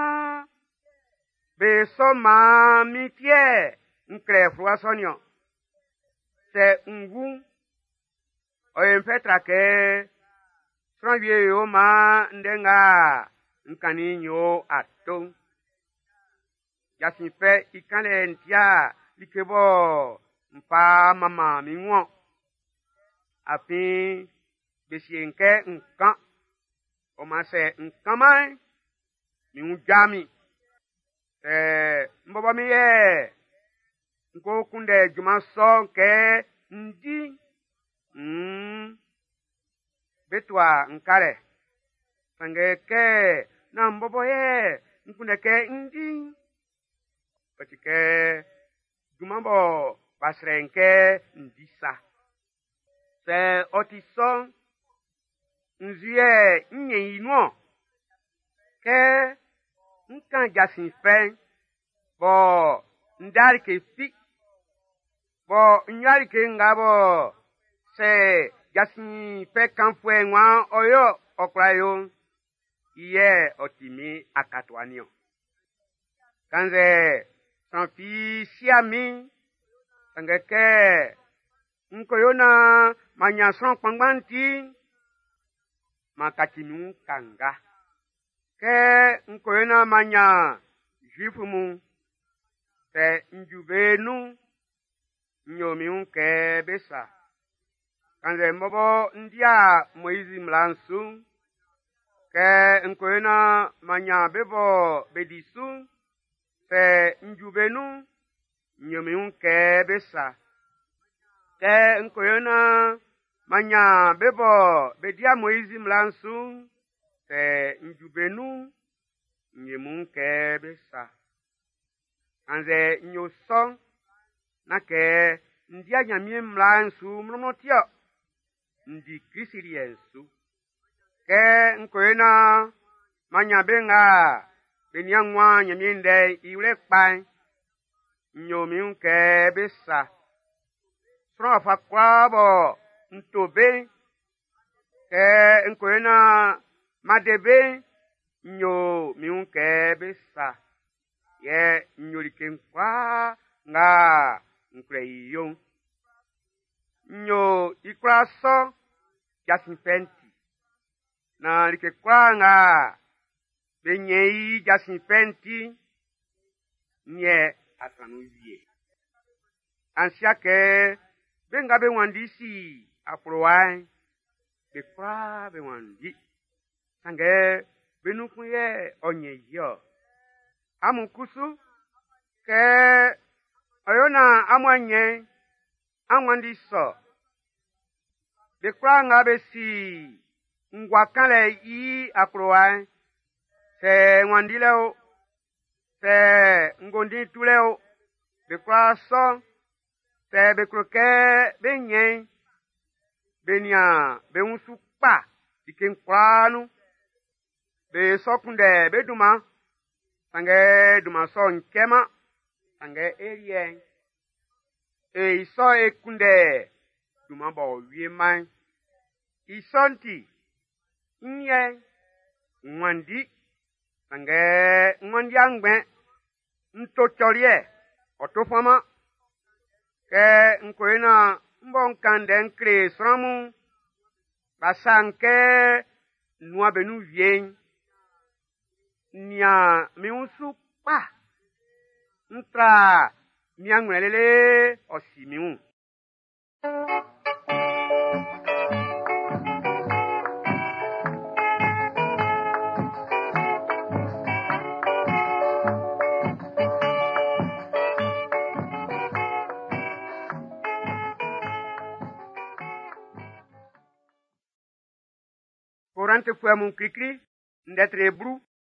beso ma mitie nkre fruasonio se ngu oyemfetra ke franvie yo ma ndenga nkani nyo ato yasinfe ikale ntia likebo mpa mama minwo api besienke nkan o ma se nkan mai mi jami mbobo mi ye nko kunde juma so ke ndi betwa nkare sange ke na mbobo ye nkunde ke ndi patike jumambo basrenke ndisa se otiso nzie nye ino ke nkan jasin fen bo ndari ke fi bo nyari ke ngabo se jasin fe kan fue nwa oyo okrayo iye otimi akatwanio kanze sanfi siami sangeke nkoyona manyason pangbanti makatinu kanga ke nkoyona manya jifumu te njubenu nyomi unke besa kanze mbobo ndia Moizi mlansu ke nkoyona manya bebo bedisu te njubenu nyomi unke besa ke nkoyona manya bebo bedia Moizi mlansu te njubenu nyomi unke besa anze nyo song na ke ndia nyamie mla nsu mromotio ndi krisiriensu ke nkoena manyabenga beniangwa nyamie nde iule kpai nyomi nke besa sro fa kwabo ntobe ke nkoena madebe nyo miunke besa ye nyoriken kwa nga nkreiyo nyo ikraso jasinpenti na like kwa nga benyei jasinpenti nye asanuvie ansiake benga bewandisi aprowai bekwa bewandi sange benukuye onyeyo amukusu ke ayona amwanye amwandiso bekwa nga besi ngwakale i aprowai se ngwandileo se ngondi tuleo bekwa so se bekroke benye benia beunsupa dikenkwanu be sokunde be duma sange duma so nkema sange erie iso ekunde duma bo wieman isonti nye nwandi sange nwandi angbe ntochorie otofama ke nkoena mbonkande nkre sramu basanke nua benu vien nia miunsu pa ntra miangwelele osimiu Corante fue mon cricri d'être brou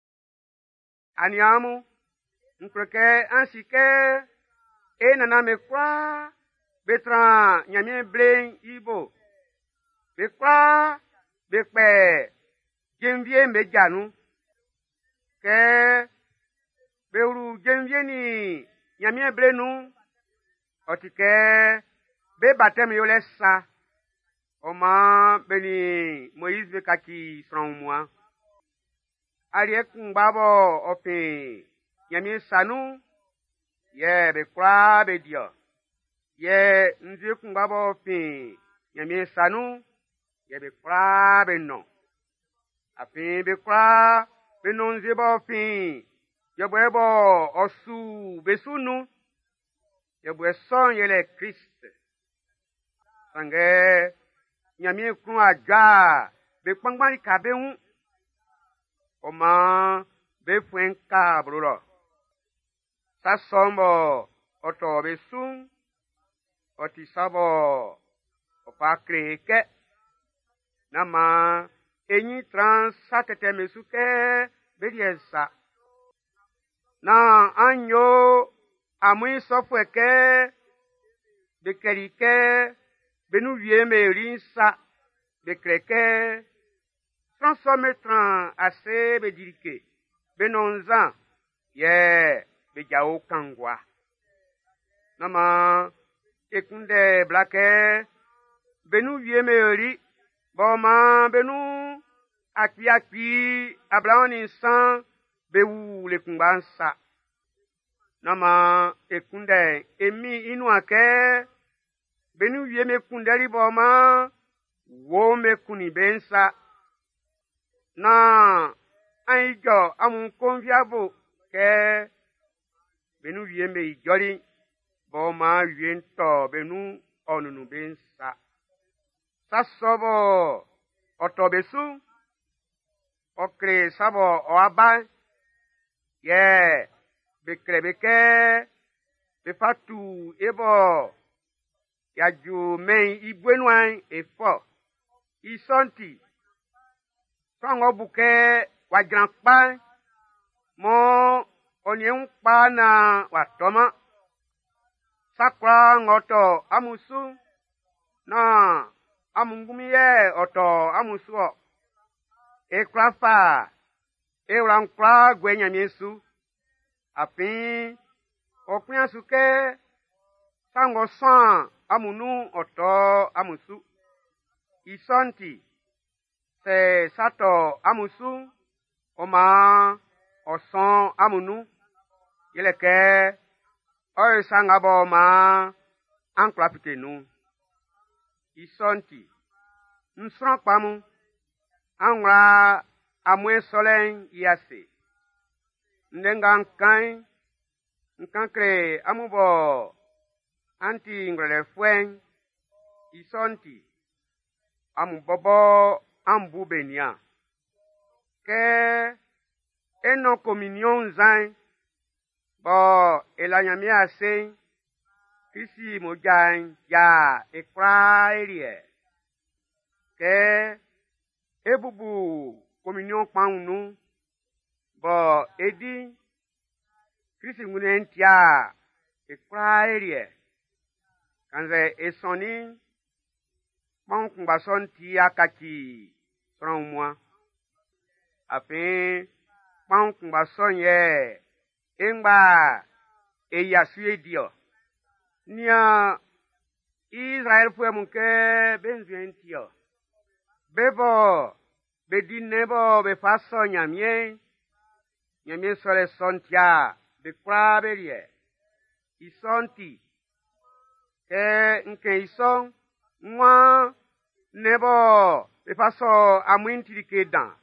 aniamu nkreke ainsi que e nana me kwa betra nyamie blain ibo be kwa be pe jenvie mejanu ke beuru jenvie ni nyamie blenu otike be batem yo lesa oma beni Moïse be kaki sronmwa ariek ngbabo ope nyamie sanu ye be kwa be dio ye nzi ngbabo ope nyamie sanu ye be kwa be no ape be kwa be no nzi bo ope ye bwebo osu besunu ye bwe son ye le Christ sange nyamie kun aja be kpangban ka be hu oma be fuen ka broro sa sombo oto be sun oti sabo opa kreke nama enyi trans satete mesuke be diesa na anyo amui sofweke be kerike benu vie me rinsa be kreke transformetran ase be dirike benonza ye be jao kangwa nama ekunde blake benu vie me ri boma benu akpi abraoni san be wu le kumbansa nama ekunde emi inu ake benu vie me kunderi boma wo me kuni bensa na aijo amun konviabo ke benu vie me ijori boma viento benu onunu bensa sasobo otobesu okre sabo oaba ye bekrebeke befatu ebo yaju men ibwenuan efo isonti songo buke wajranpa mo onye nkpa na watoma sakwa ngoto amusu na amungumiye oto amusu ekrafa ewrankra gwenyamiesu apin okwiasuke sango san amunu oto amusu isonti se sato amusu oma oson amunu yeleke oy sangabo ma anklapitenu isonti nsran pamu angra amwe solen yase ndenga nkankre amubo anti ngrele fuen isonti amubobo ambubenia ke eno communion zain bo elanyami ase kisi mojan ya ekraerie ke ebubu communion paunu bo edi kisi ngunentia ekraerie kanze esoni mangbason ti akati tronmwa ape mangbason ye engba eyasuedio nia Israel fue munke benzuentio bebo bedinebo be faso nyamie sole sontia be kraberie isonti ke nke ison nwa nebo be faso amwinti dikedan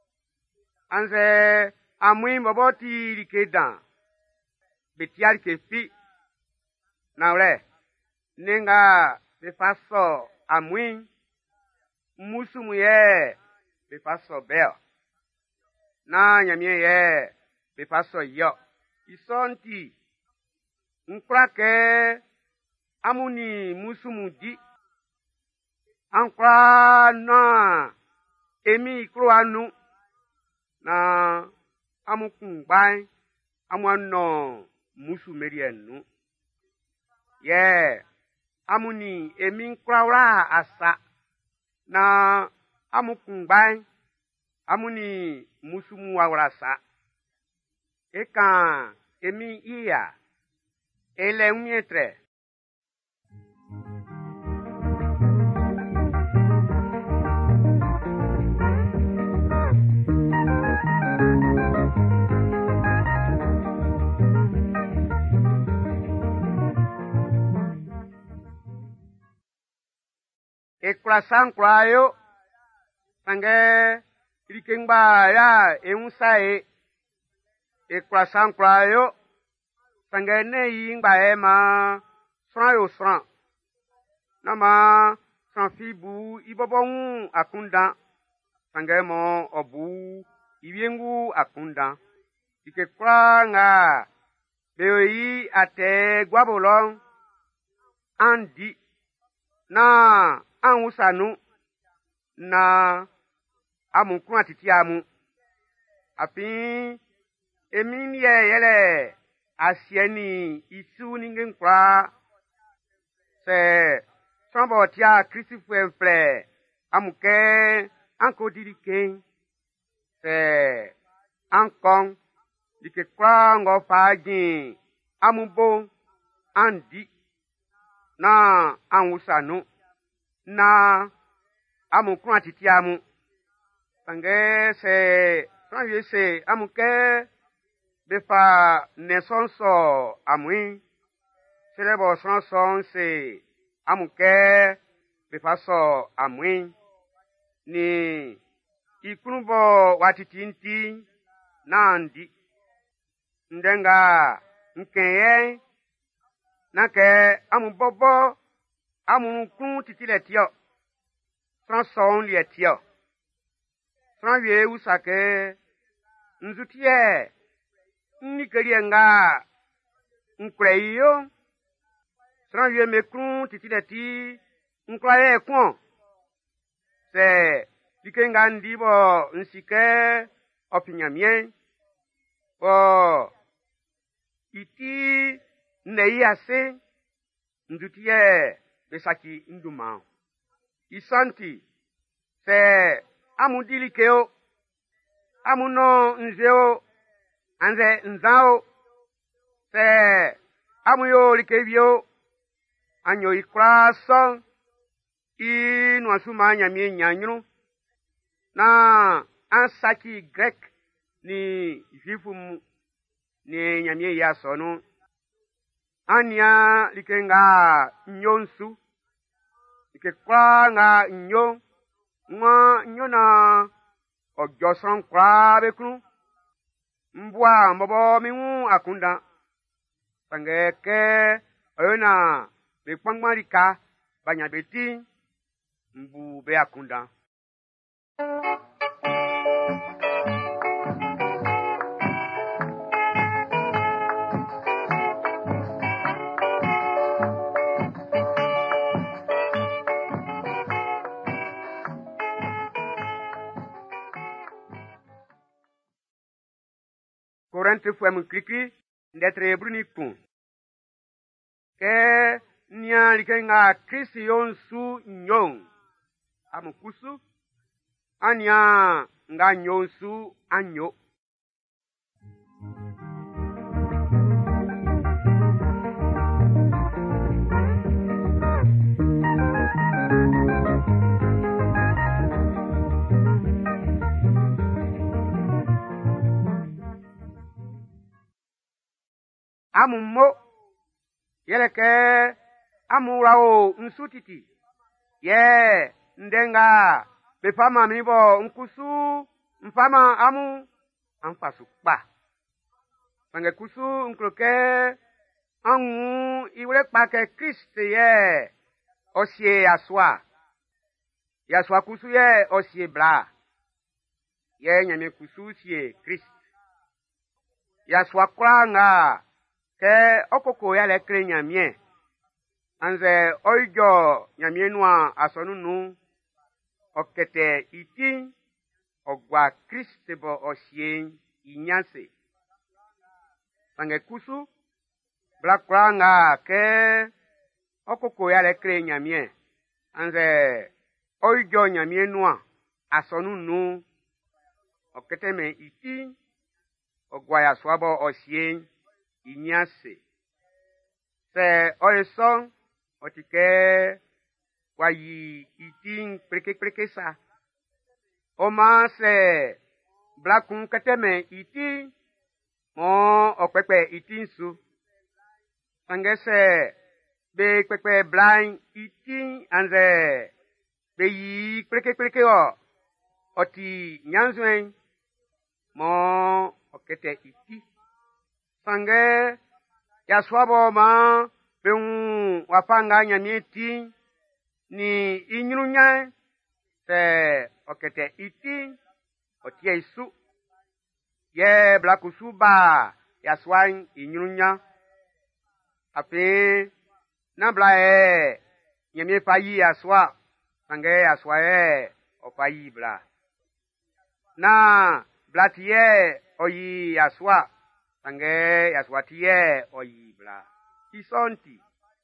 anze amwin boboti dikedan betiar ke fi naure nenga be faso amwin musumu ye be faso bel na nyamie ye be faso yo isonti nkrake amuni musumu di ankra na emi kroanu na amukun bai amano musu merienu ye amuni emi krawra asa na amukun bai amuni musumu awrasa eka emi iya ele umietre ekrasan krayo sange rikengba ya eunsae ekrasan krayo sange nei ngba ema sran sran nama san fibu ibobon akunda sange mo obu iwiengu akunda ikekra nga beyi ate gwabolon andi na anwusanu na amunkun atiti amu apin emi yele asieni isu ningen kwa se sombo tia Christophe enfle amuke anko dirike se ankon dike kwa ngo faji amubo andi na anwusanu na amunkun atiti amu sange se sanwe se amuke befa nesonso amui selebo sonson se amuke befa so amui ni ikunbo watitinti nandi ndenga nkeye nake amubobo amunkun titiletio sonson lietio sanwe usake nzutie nikerienga nkreyo sanwe mekun titileti nkraye kwon se dikenga ndibo nsike opinyamie o iti nei ase ndutie besaki nduma isanti se amudilikeo amuno nzeo anze nzao se amuyo likevio anyo ikraso inu asuma nyamie nyanyru na ansaki grek ni jifu ni nyamie ya sonu ania likenga nyonsu likekwa nga nyo nwa nyona ojoson kwa bekru mbwa mbobo miwu akunda sangeke oyona bekpangmarika banya beti mbu be akunda Korinthe fwem krikri ndetre bruni kun ke nia likenga Kristi yonsu nyong amukusu ania nga nyonsu anyo amummo yeleke amurao nsutiti ye ndenga befama mibo nkusu mfama amu anfasu kpa pange kusu nkloke anu iwle kpake Kristi ye osie yaswa kusu ye osie bla ye nyame kusu sie Kristi yaswa kwanga ke okoko ya le kre nyamie anze oijo nyamie nua asonunu okete iti ogwa Kristi bo osie inyase sange kusu blakwanga ke okoko ya le kre nyamie anze oijo nyamie nua asonunu okete me iti ogwa ya swabo osie inyase se oison otike wayi itin preke sa oma se blakun keteme iti mo opepe itinsu sangese be pepe blind itin anze be yi preke o oti nyanzwen mo okete iti sange ya swabo ma peun wafanga nyamieti ni inyrunya se okete iti otie isu ye blakusuba ya swan inyrunya ape na blae nyami fayi aswa sange aswa e ofayi bla na blatie oyi aswa sange yaswatie oyibla isonti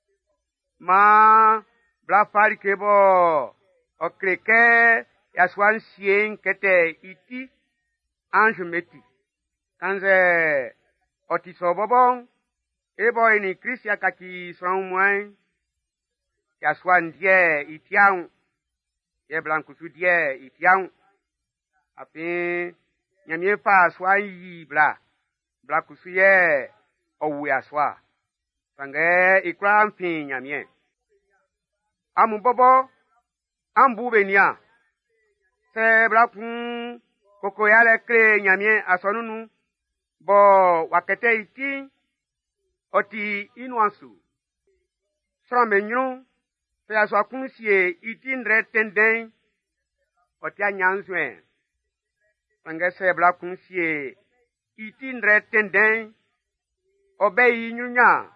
ma bla farikebo okreke yaswan sien kete iti anjumeti kanze otisobobon ebo ni Christia kaki sranmwen yaswan die itian ye blankusu die itian api nyamie fa swan yibla blakusu ye owu aswa sange ikra mfin nyamie amubobo ambu benia se blakun koko yale kre nyamie asonunu bo wakete iti oti inuansu sramenyu se aswa kunsie iti ndre tenden oti anyanzwe sange se blakun sie iti ndre tenden obei nyunya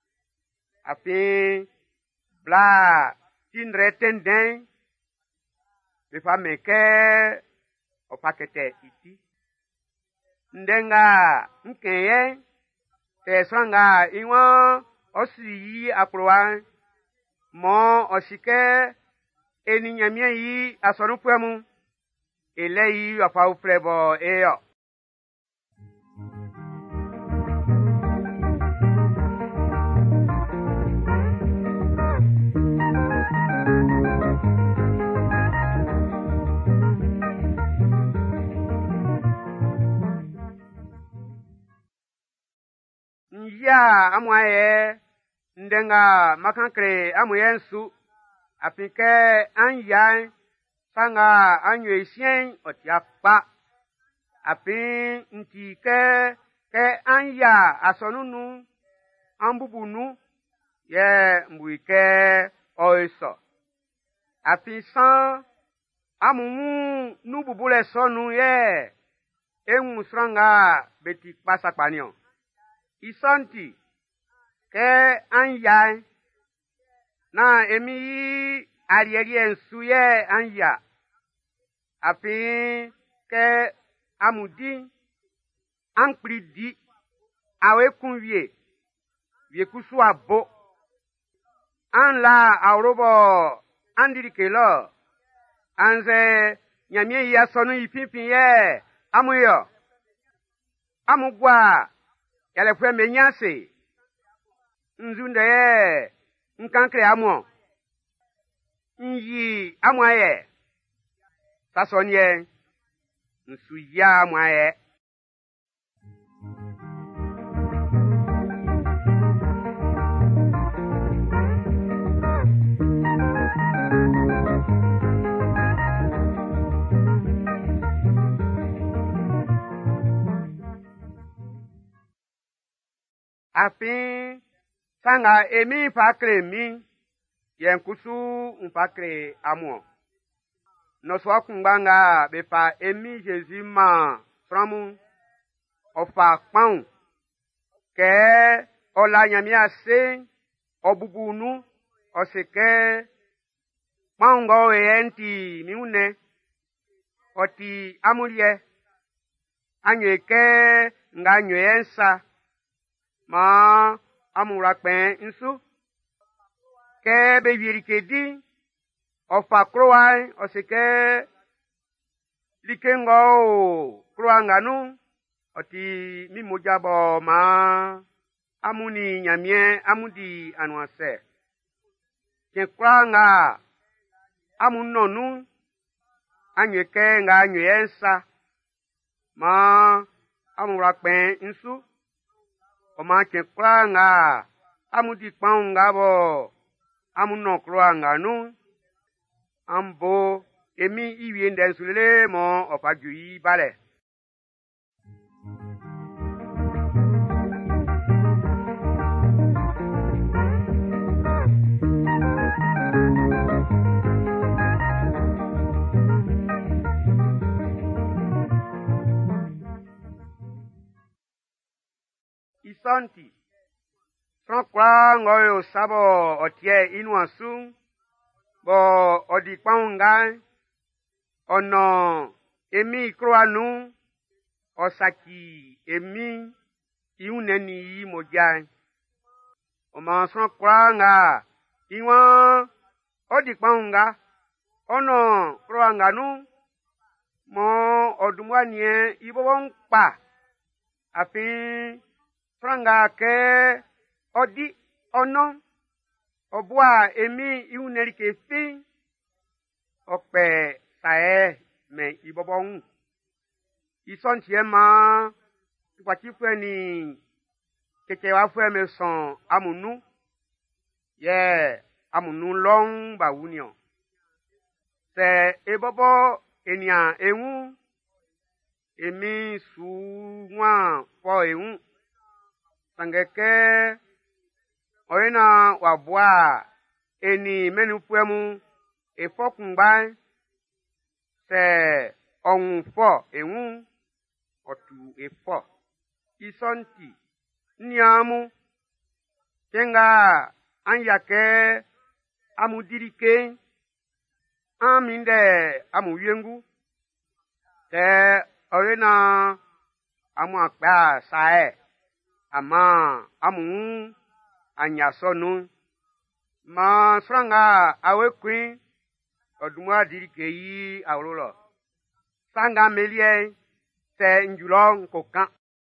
api bla tindre tenden befa meke opakete iti ndenga nkeye te swanga iwa osi akrowa mo osike eni nyamie yi asonu puemu eleyi afa ufrebo eyo ya amwaye ndenga makankre amuyensu apike anya sanga anywesien otiakpa apin ntike ke anya asonunu ambubunu ye mbuike oiso apin san amumu nububule sonu ye enwu sranga beti pasakpanion isanti ke anya na emi arieri ensuye anya api ke amudi anpridi awe kunwie wiekusu abo anla aurobo andirikelo anze nyamie ya sonu ipinpin ye amuyo amugwa yale fwe menyase nzunde ye nkankre amo nyi amwaye sasonye nsuya amwaye apin sanga emi pakre mi yenkusu mpakre amo no so kungbanga be pa emi Jésus ma framu ofa pão ke ola nyami ase obubunu oseke pango enti miune oti amulie anyweke nga nyensa ma amurakpen nsu ke be wirikedi ofa kroai osike likengo kroanganu oti mimojabo ma amuni nyamie amudi anuase ke kroanga amunonu anyweke nga anyensa ma amurakpen nsu oma ke kroanga amudi pangabo amuno kroanga nu ambo emi iwie ndensulele mo opagui bale isanti frankwa ngoyo sabo otie inuasu bo odipanga ono emi kroanu osaki emi iuneni moja o ma frankwa nga iwa odipanga ono kroanga nu mo odumwanie ibobon pa afi franga ke odi ono obua emi iuneri ke fi ope sae me ibobon isontie ma tukwati fwe ni keke wa fwe me son amunu ye amunu long ba union se ebobo enia ewu emi suwa fo ewu sangeke oina wabua eni menupuemu efokungba se onfo ewu otu efo isonti niamu kenga anyake amudirike aminde amuyengu te oina amu akpa sae ama amu anya sonu ma sranga awe queen odumwa dirike yi awrolo sanga melie se njulo nkokan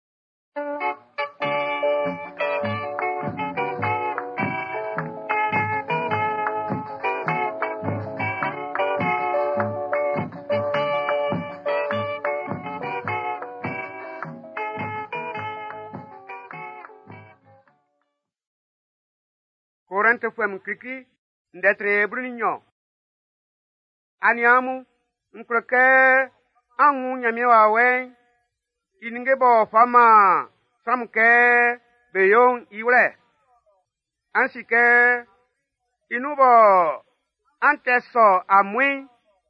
Korante fwem kriki ndetre bruninyo aniamu nkreke angu nyami wawe ininge bo fama samke beyon iwle ansike inubo anteso amui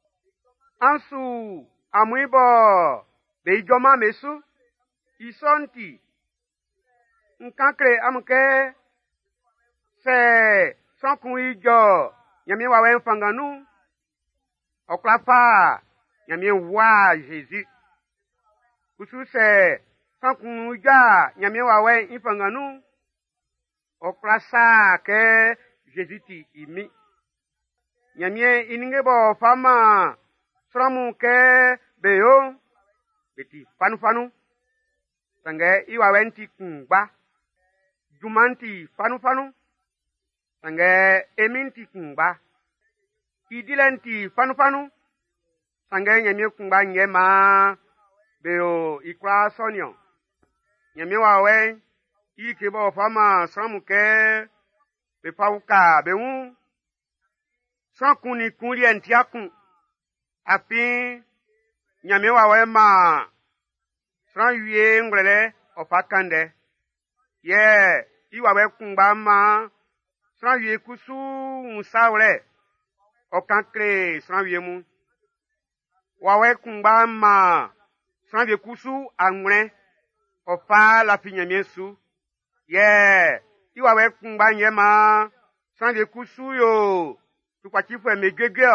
ansu amui bo beijoma mesu isonti nkankre amke se sonkun ijo nyami wawe mfanganu oklafa nyami wa Jésus kusu se sonkun ja nyami wawe mfanganu oklasa ke Jésus ti imi nyami iningebo fama sramu ke beyo beti fanu sange iwawe nti kungba jumanti fanu sange eminti kungba idilenti fanu sange nyami kungba nyema beo ikwa sonyo nyami wawe ikebo fama sramuke be pauka bewu sankuni kunri entiakun api nyami wawe ma sran yue ngrele opakande ye iwawe kungba ma sran yue kusu musawle okankre sran yue mu wawe kungba ma sran yue kusu anwre ofa la finyamiesu ye iwawe kungba nyema sran yue kusu yo tukwachifu emegege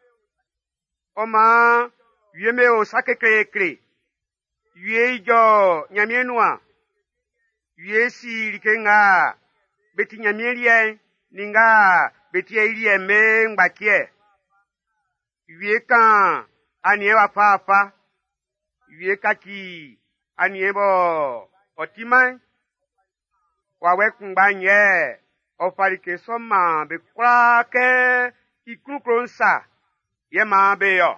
oma yue me o sakekre yue ijo nyamienua yue si rikenga beti nyamierie ninga beti irie me ngbakie yue kan anie wa papa yue kaki anie bo otima wawe kungba nye ofarike soma be kwa ke ikrukronsa yema be yo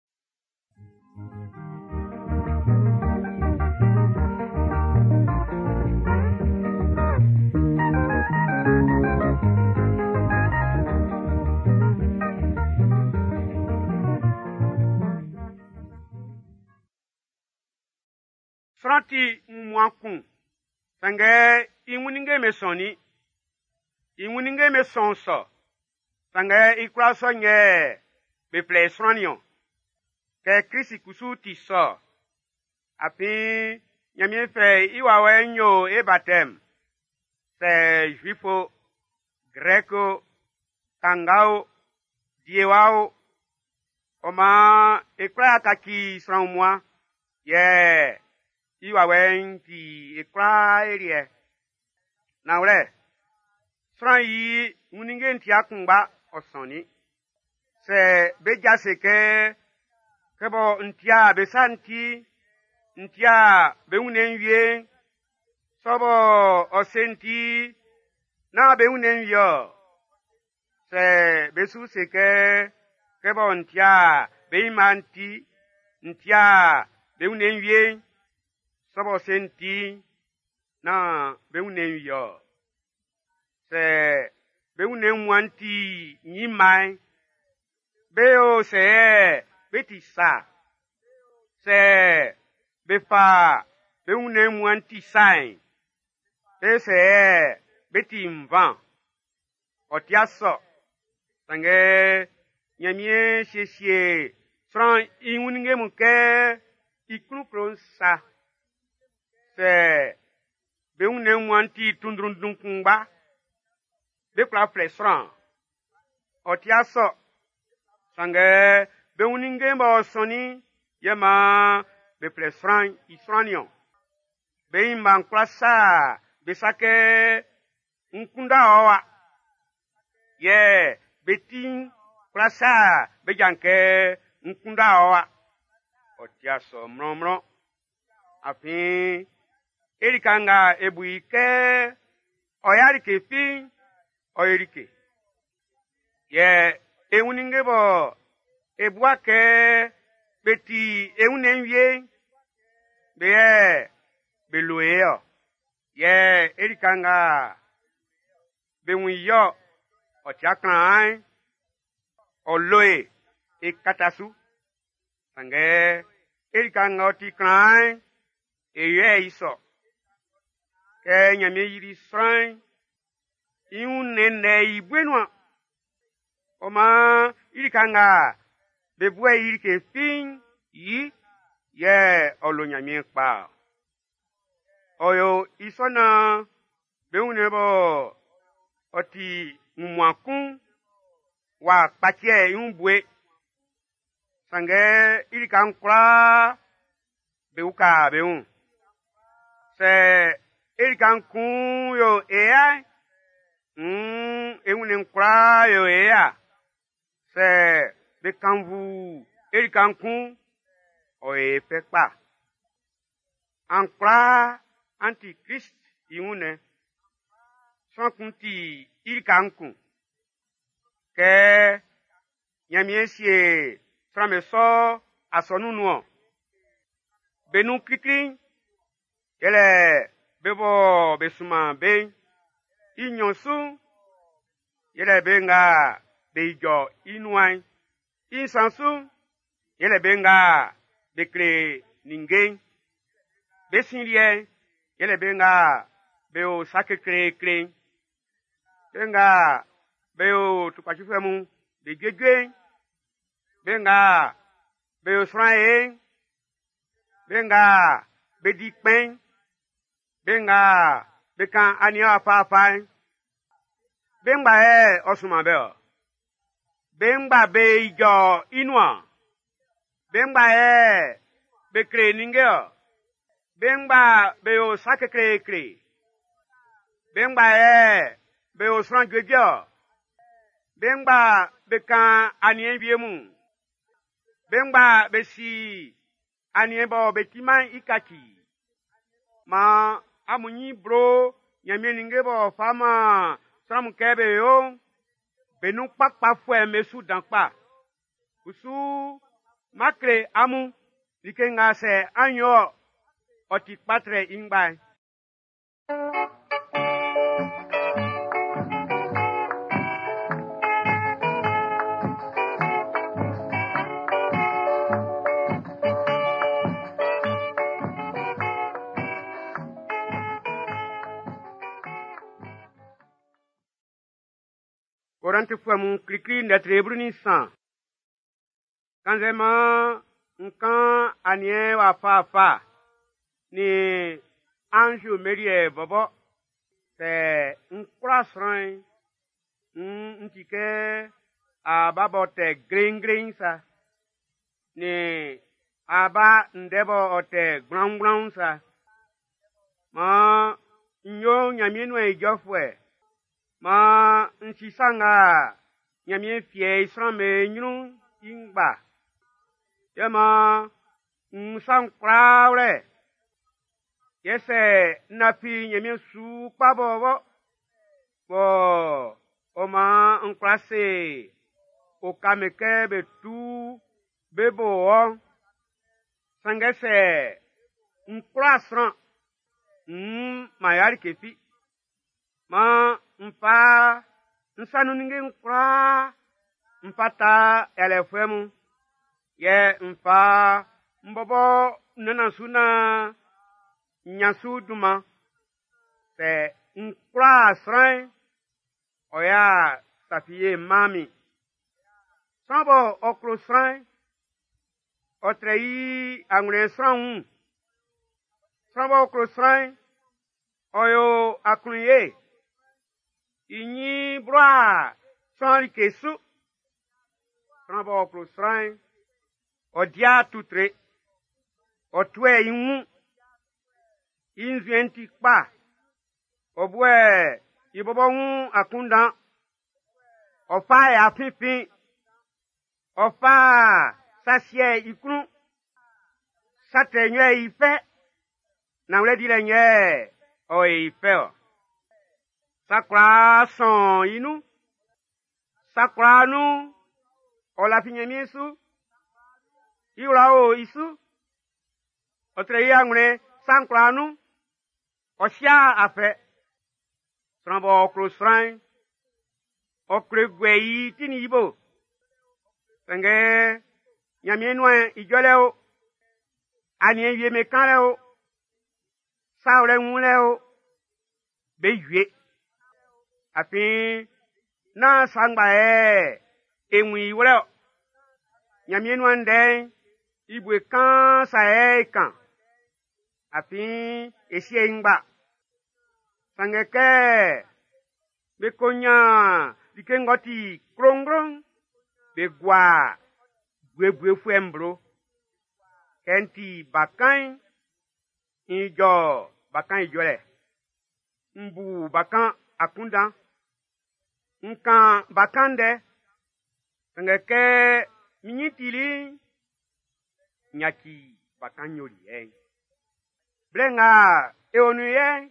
Franti mwankun sange imuninge mesoni imuninge mesonso sange ikraso nye be plesranion ke krisi kusu ti so api nyamie fe iwawe nyo e batem se juifo greco kangao diewao oma ekra kaki sranmwa ye iwawe nti ekra erie na ure sran yi muninge nti akungba osoni se beja seke kebo ntia besanti ntia beunenwie sobo osenti na beunenwie se besu seke kebo ntia beimanti ntia beunenwie sobo senti na beunenwie se beunenwanti nyimai beo se betisa se befa beunenwanti sai ese beti mvan otiaso sange nyamie sheshie fran iuninge muke ikrukronsa se beunenwanti tundrundunkumba bekla flesran otiaso sange beuninge ba soni yema be plesran isranion beimban klasa besake nkunda owa ye betin klasa bejanke nkunda owa otia so mromro afin erikanga ebuike oyarike fi oyerike ye ewuningebo ebuake beti ewunenwie beye beloeo ye erikanga bewunyo otiakran oloe ekatasu sange erikanga otikran eye iso ke nyame yiri sran iunene ibwenwa oma erikanga bebue yirike fin yi ye olonyame pa oyo isona beunebo oti mumwakun wa patie yumbwe sange irikan kura beuka beun se irikan kun yo ea eunen kura yo ea se bekanvu irikan kun oe fekpa ankra antichrist iune sonkunti irikanku ke nyamiesie frameso asonunuo benu kikrin ele bebo besuma be inyosu ele benga beijo inuan insansu ele benga bekre ningen besinrie ele benga beo sakekre kre benga beo tukachifemu begegwe benga beo srae benga bedikpen benga bekan ania afa benga osuma beo benga beijo inua benga bekre ningeo benga beo sakekre kre benga beo sran gwejo benga bekan anien viemu benga besi aniebo betiman ikaki ma amunyi bro nyamie ningebo fama sram kebe yo benu pakpa fue mesu dankpa usu makre amu dikenga se anyo oti patre ingbai Korante fue mon krikri netre bruni san. Kanzema nkan anie wa fa ni anju merie bobo se nkrasran ntike ababote green sa ni aba ndebo ote brown sa ma nyo nyamienu ejofwe ma nsisanga nyamie fie isran me nyunu ingba yema nsang kraure yese napi nyamie su pabo bo oma nkrase o kameke betu bebo o sangese nkrasran mayari kefi ma mpa nsanu ninge nkra mpata elefemu ye mpa mbobo nana suna nyasu duma se nkra sran oya safiye mami sambo okro sran otrei angre sran sambo okro sran oyo akunye inyi bra sanri kesu sambo okro sran odia tutre otwe inwu invienti pa obwe ibobo akunda ofa ya pipi ofa sasie ikunu satenye ife na wle dire nye o ife sakra son inu sakra nu ola finyemisu iura o isu otre yangre sankra nu osia afe Trambo okro sran okre gwei tini ibo Senge nyamienwa ijoleo anie wie mekanleo saure nwuleo beyue afi na sangba enwi iwleo nyamienwa nde ibwe kan sa kan afi esie ingba Sangeke bekonya dikengoti krongkrong begwa gwegwe fuembro kenti bakan ijo bakan ijole mbu bakan akunda nkan bakande Sangeke minyitili nyaki bakan nyoli blenga eonuye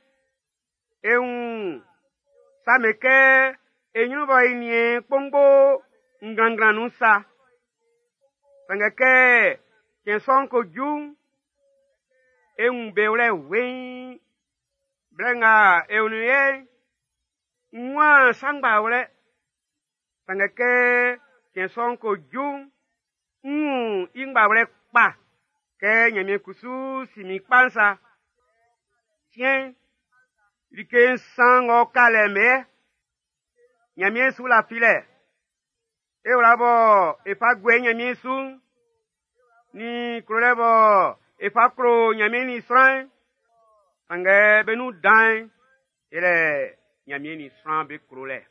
sameke enyubo inie kpongbo ngangranu sa Sangeke kensonko ju bewle wen blenga eunuye nwa sangba wle Sangeke kensonko ju ingba wle pa ke nyame kusu simi kpansa tien Like sango kaleme nyamie sous la file e urabo e fa gwe nyamie su ni krolebo e fa kro nyamie ni sran Sange benu dan ele nyamie ni sran be krole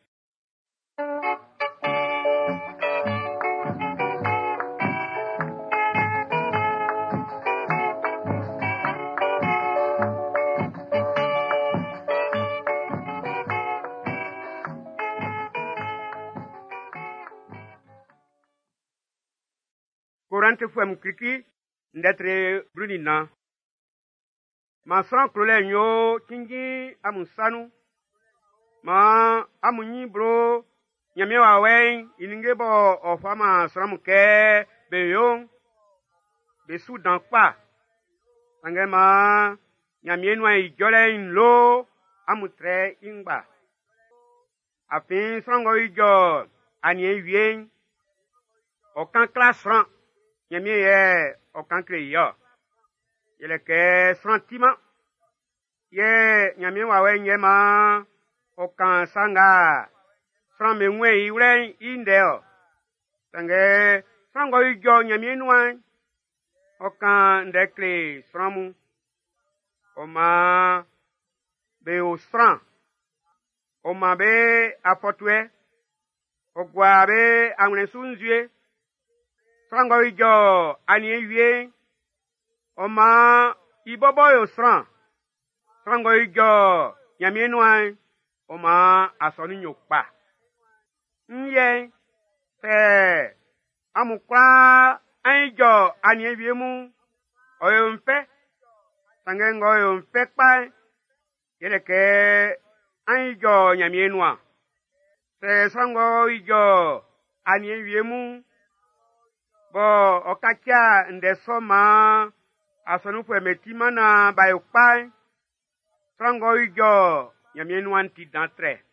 Korante fuem kriki ndetre brunina ma krole nyo kingi amusanu ma amunyi bro nyame wawen iningebo ofama sramuke beyon besu dankpa Sange ma nyame nwa ijole inlo amutre ingba afin srango ijo anie wien okan klasran Nyami ye okankre yo yele ke sentiment ye nyami wawe nyema okan sanga san menwe iwre indeo Sange sango ijo nyami nwa okan ndekle sramu oma be osran oma be apotwe ogwa be anwensunzue Sango ijo anie oma ibobo yosran Sango ijo nyamienwa oma asoni nyokpa Nye se amukwa anjo anie mu oyompe Sange ngo oyompe pa yele ke anjo nyamienwa se sango ijo anie mu Bo okacha ndesoma asonu fu emetima na bayokpai Sango ijo nyamienu anti dantre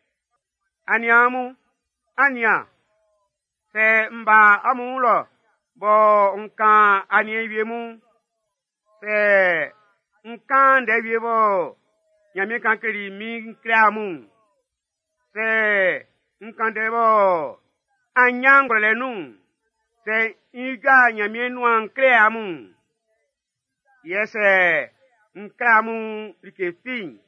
ania se mba amulo bo nkan aniewemu se nkan dewiebo nyame kan kiri mi kreamu se nkan debo anyangrele nu se iga nyame nu an kreamu yese nkramu likefin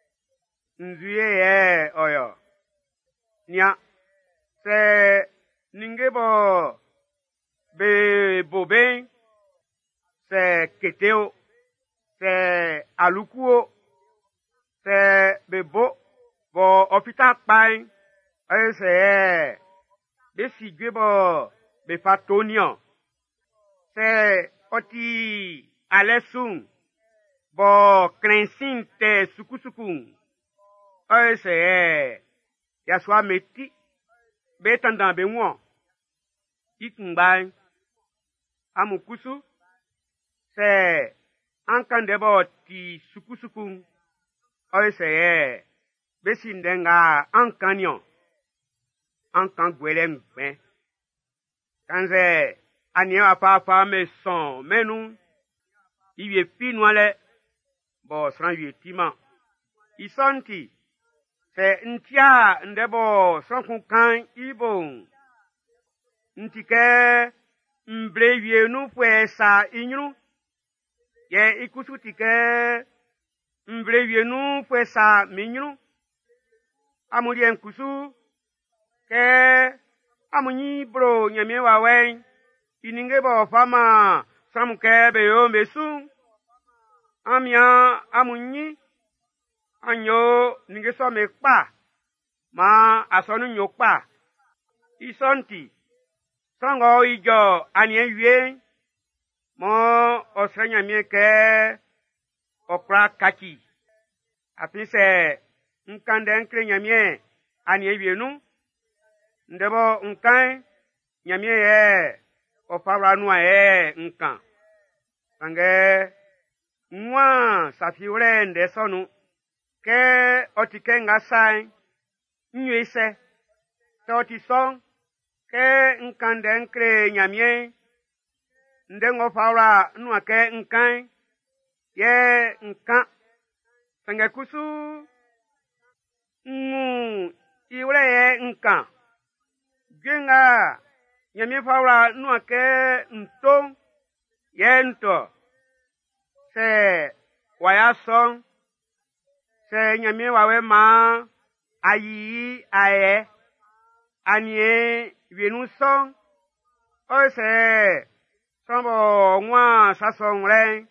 nzuye oyo nia se ningebo be bobe se keteo se alukuo se bebo bo ofita kpai ese be si gbe bo be fatonion se oti alesun bo krensin te sukusukun ese ya swa meti be tandan be won ikungbai amukusu se ankande bo ti sukusukun ese besi ndenga ankanion ankan gwelem ben kanze ania papa me son menu iwe pinwale bo sran yetima isonti se ntia ndebo sonkun kan ibon ntike mbrewie nu pwesa inyru ye ikusutike mbrewie nu pwesa minyru amuri enkusu ke amunyi bro nyame wawen ininge bo fama samuke be yo mesu amia amunyi anyo ninge so me pa ma asonu nyokpa isonti songo ijo anie wie mo osrenya mi ke okra kaki apise nkande nkre nyamie anie wienu ndebo nkan nyamie ye ofawra nu aye nkan sange nwa safiure nde sonu ke otike ngasai nyuise toti son ke nkande nkre nyamie ndengo fawra nu ake nkan ye nkan sange kusu iwre ye nkan genga nyame fawra nu ake nto ye nto se waya son se nyame wawe ma ayi aye anie wienu son o se sombo nwa sasongre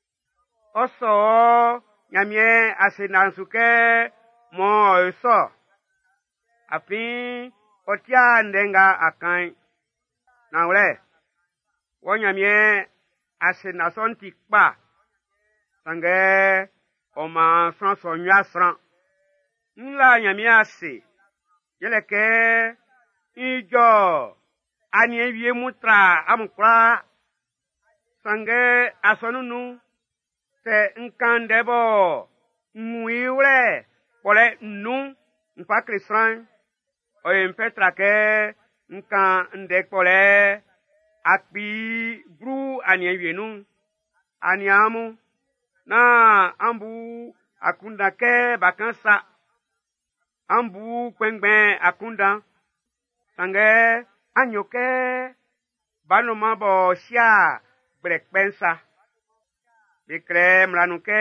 oso nyame asinansuke mo eso apin otia ndenga akan na ure wonyamie asinason tikpa sange oma sanso nyasran nla nyamie ase yeleke ijo ani ewie mutra amukra sange asonunu se nkandebo muiure pole nu mpa krisran oye mpetra ke nkan ndek pole akpi bru ani ewienu ani amu na ambu akunda ke bakansa ambu kwengben akunda sange anyoke banoma bo sia brekpensa bikre mlanuke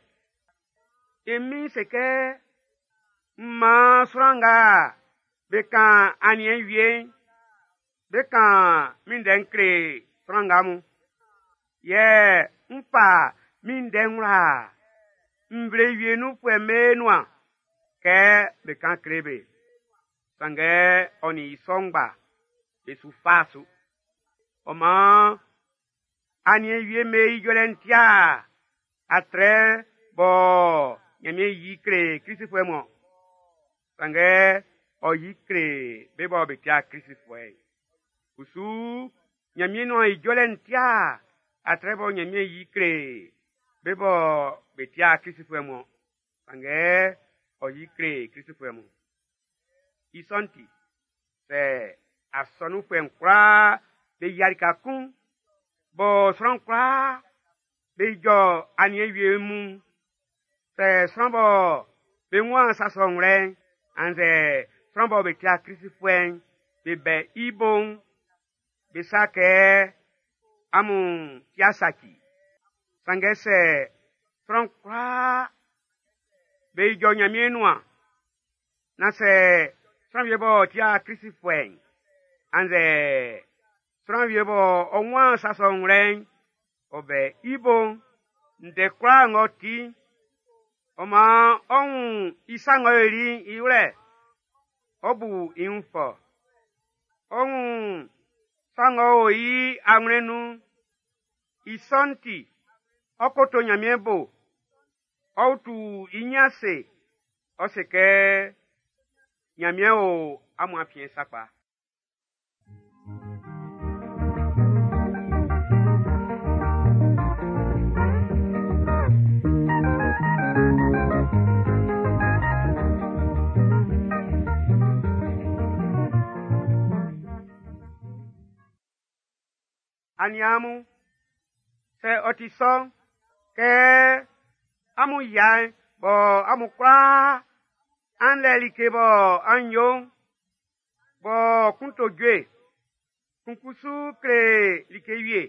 emi seke ma franga bekan ani wie bekan mindenkre franga mu ye mpa mindenra mbre wie nu pwemenwa ke bekan krebe sange oni songba besufasu oma ani wie me ijolentia atre bo nyame yikre krisifwemo sange o yikre bebo betia krisifwe usu nyame no ijolentia atre bo nyame yikre bebo betia krisifwemo sange o yikre krisifwemo isonti se asonu fwenkra be yarika kun bo sronkra be jo ani ewie mu se sombo be nwa sasongre anze sombo be tia krisifwen be ibon be sake amu tiasaki sange se sronkra be jo nyamienua na se sombo tia krisifwen anze Tranviebo onwa sasongren obe ibo ndekwa ngoti Oma on isango eri iure. Obu info. On sango yi amrenu isonti okoto nyamiebo outu inyase oseke nyamieo amu apien sakpa. Aniamu se otison ke amu yan bo amu kwa anleli ke bo anyo bo kunto dwe kunkusu kre likewie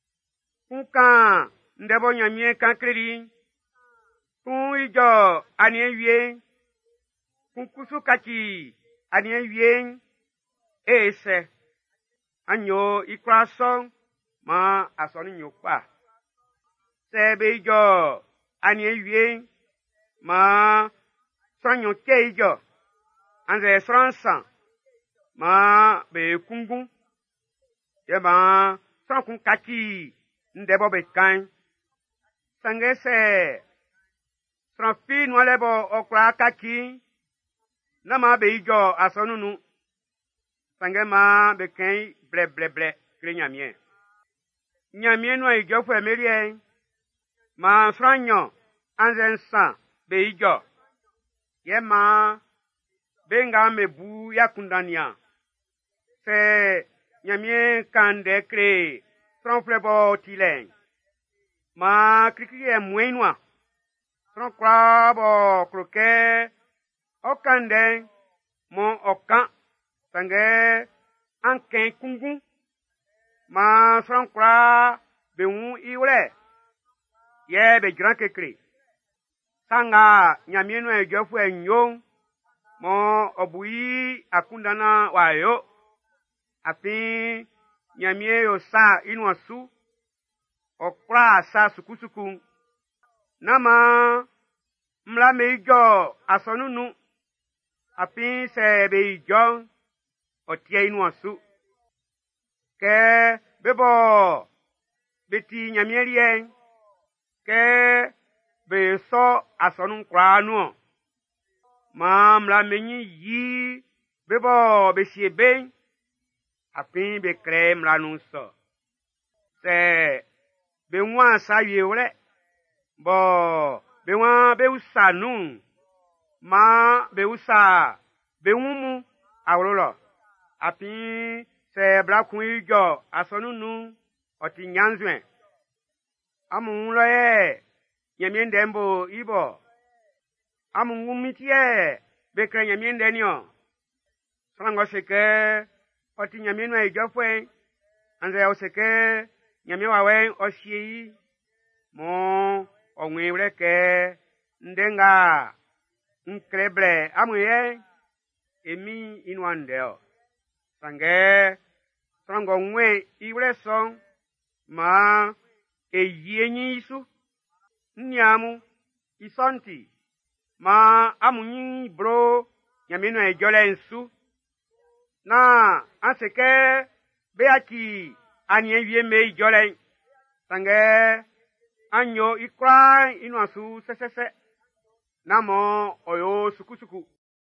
kunkan ndebo nyamie kankleri kun ijo aniewie kunkusu kachi aniewie ese anyo ikrason ma asoni nyokpa sebe ijo aniewie ma sonyo ke ijo anze sonsan ma be kungun ye ma sonkun kaki ndebo be kan sangese sonfi nwalebo okra kaki na ma be ijo asonunu sange ma be kan ble krenyamie nyamie no ijo fu emerie ma franyo anze san be ijo ye ma benga mebu yakundania se nyamie kande kre franflebo tilen ma krikie muenwa frankra bo kroke okande mo okan sange anken kungun ma frankra be wu iwre ye be gran kekre sanga nyamie no ejofu enyo mo obui akundana wayo afi nyamie yo sa inu asu okra sa sukusuku nama mla meijo asonunu afi se beijo otie inu asu ke bebo beti nyamie rie ke be so asonun kwa nu ma mla menyi yi bebo be siebe afi be kre mla nu so se be nwa sa yeure bo be nwa be usanu ma be usa be wumu awrolo afi se brakun ijo asonunu oti nyanzwe amu loye nyamie ndembo ibo amu ngumitie bekre nyamie ndenio sango seke oti nyamie no ejofwe anze oseke nyamie wawe oshii mo onwewre ke ndenga nkreble amuye emi inwandeo sange sango nwe iwre son ma eyienyi isu nyamu isonti ma amunyi bro nyamino ejole nsu na anseke beaki aniewie me ijole sange anyo ikra inu asu sesese namo oyo sukusuku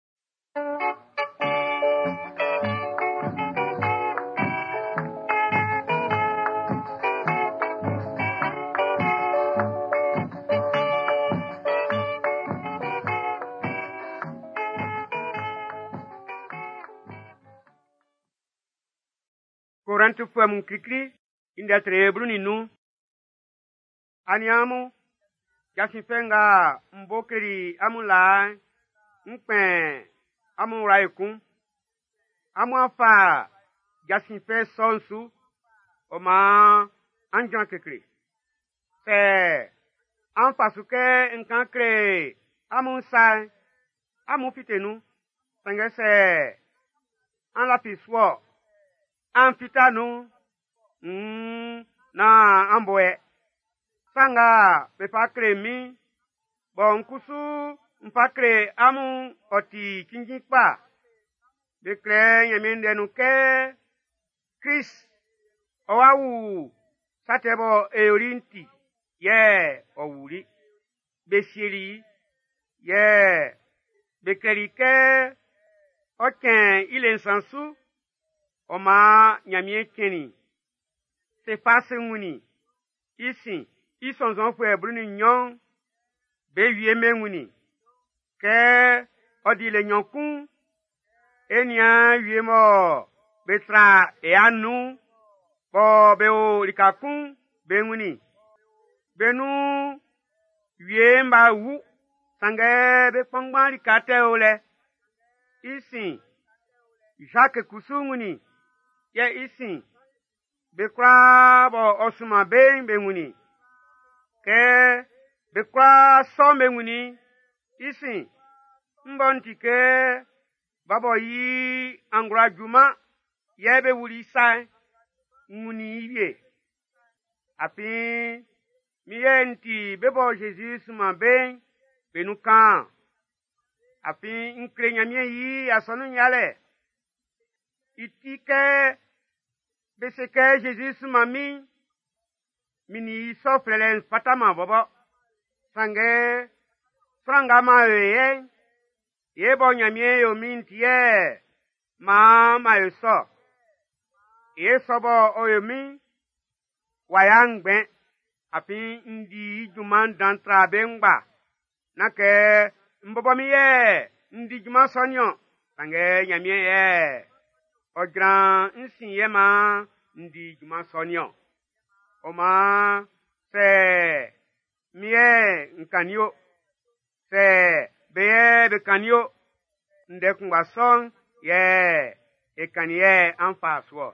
Korantu fam krikri inda trebru ninu aniamu jasifenga mbokeri amula nkpen amura ikun amuafa jasife sonsu oma anjan kekre se anfasuke nkan kre amusa amufitenu sangese anlapiswo amfitanu na amboe sanga pepa kremi bon kusu mpakre amu oti kinjikpa bekre nyamende nuke Chris owawu satebo eorinti ye owuri beshiri ye bekerike oken ile nsansu oma nyamie keni se passe nguni isin isonzon fu ebruni nyon be wie menguni ke odile nyonkun enia wie mo betra e anu bo be o likakun benguni benu wie mba wu sange be pongban likate ole isin Jacques kusunguni ye isin be kwa bo osuma benguni ke be kwa so benguni isin mbontike babo yi angura juma ye be wuri sai nguni ye api mienti bebo Jesus ma ben benukan api nkrenya mie yi asonu nyale itike beseke Jesus mami mini sofrelen patama bobo sange franga ma ye bo nyamie yo mintie ma yo so ye sobo oyomi wayangbe api ndi juman dantra bengba nake mbobo mi ye ndi juma sonyo sange nyamie ye ogran nsin ye ma ndi juma sonyo oma se miye nkanio se beye bekanio ndekungwa son ye ekanie anfaswo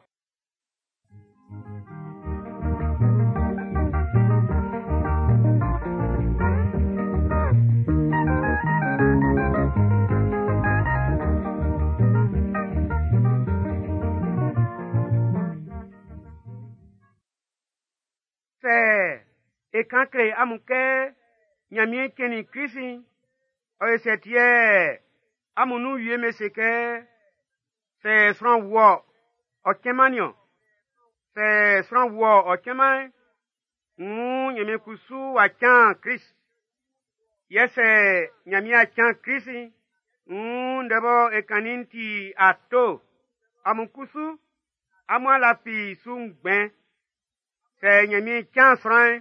ekankre amuke nyamie keni krisi oyesetie amunu yemeseke se sron wo okemanio se sron wo okeman nyame kusu wakan kris yese nyamie akan krisi ndebo ekaninti ato amukusu amalapi sungben se nyamie kan sron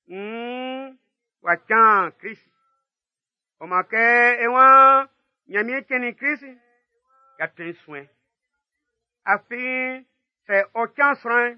wakan krisi omake ewa nyamie keni krisi yaten soin afi se okan sron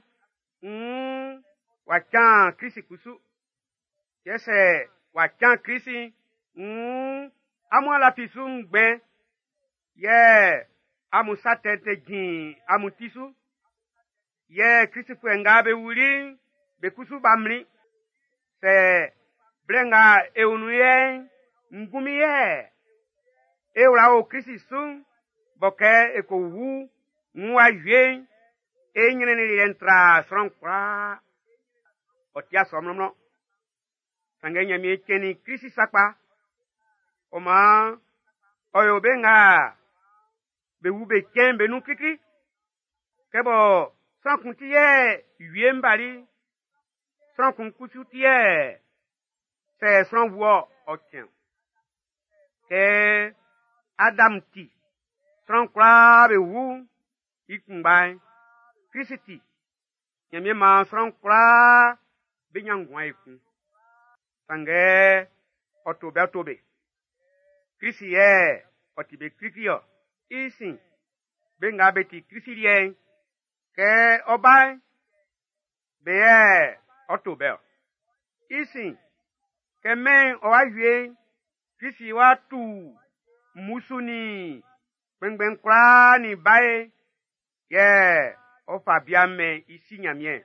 wakan krisi kusu yese wakan krisi amwala pisum gbe ye amusatete gin amutisu ye krisi fuenga be wuri be kusu bamri se brenga eunuye ngumiye eura o krisi sun boke ekowu nwa yue enyene ni entra sronkwa otia somnomno sangenya mi ekeni krisi sakpa oma oyo benga be wube kembe nu kiki kebo sankuntiye yue mbali sankun kusutie se sanwo otien ke Adam ti sankra be wu ikungbai krisiti nyame ma sankra be nyangwa iku sange otobe krisi ye otibe krikio isin benga beti krisi ye ke obai be otobe isin ke men owaye krisi wa tu musuni gbengben kra ni bae ye o fabiame isi nyamie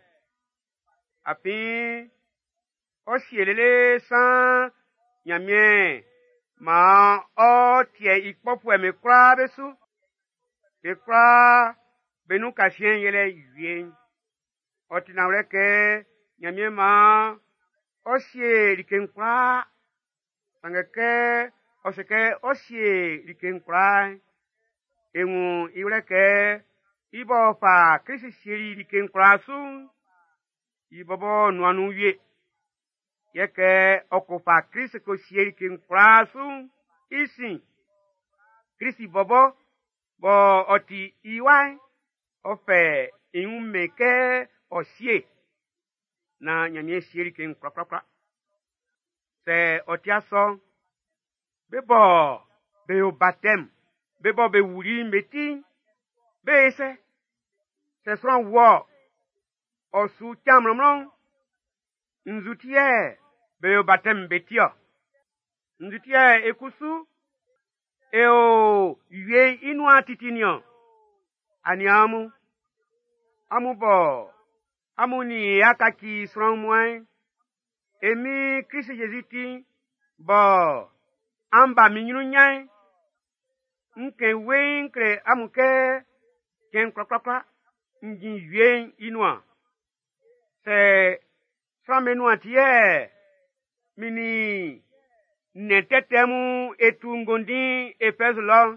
api o sielele san nyamie ma o tie ikpofu eme kra besu be kra benu kasien yele yue otinawre ke nyamie ma o sie liken kra Sangake oseke osie likenkra enwu iwleke ibo fa Kristi siri likenkra su ibobo nuanu wie yeke okofa Kristi ko siri likenkra su isi Kristi bobo bo oti iwai ofe inumeke osie na nyamie siri likenkra se otiaso bebo be batem bebo be wuri meti be se sron wo osu chamromron nzutie be batem betio nzutie ekusu eo yue inu atitinio aniamu amubo amuni akaki sron moin emi Kristi Jésus bo amba minyunu nyai nke wenkre amuke ken krokra ngin yuen inwa se samenu atie mini netetemu etu ngondi efezulo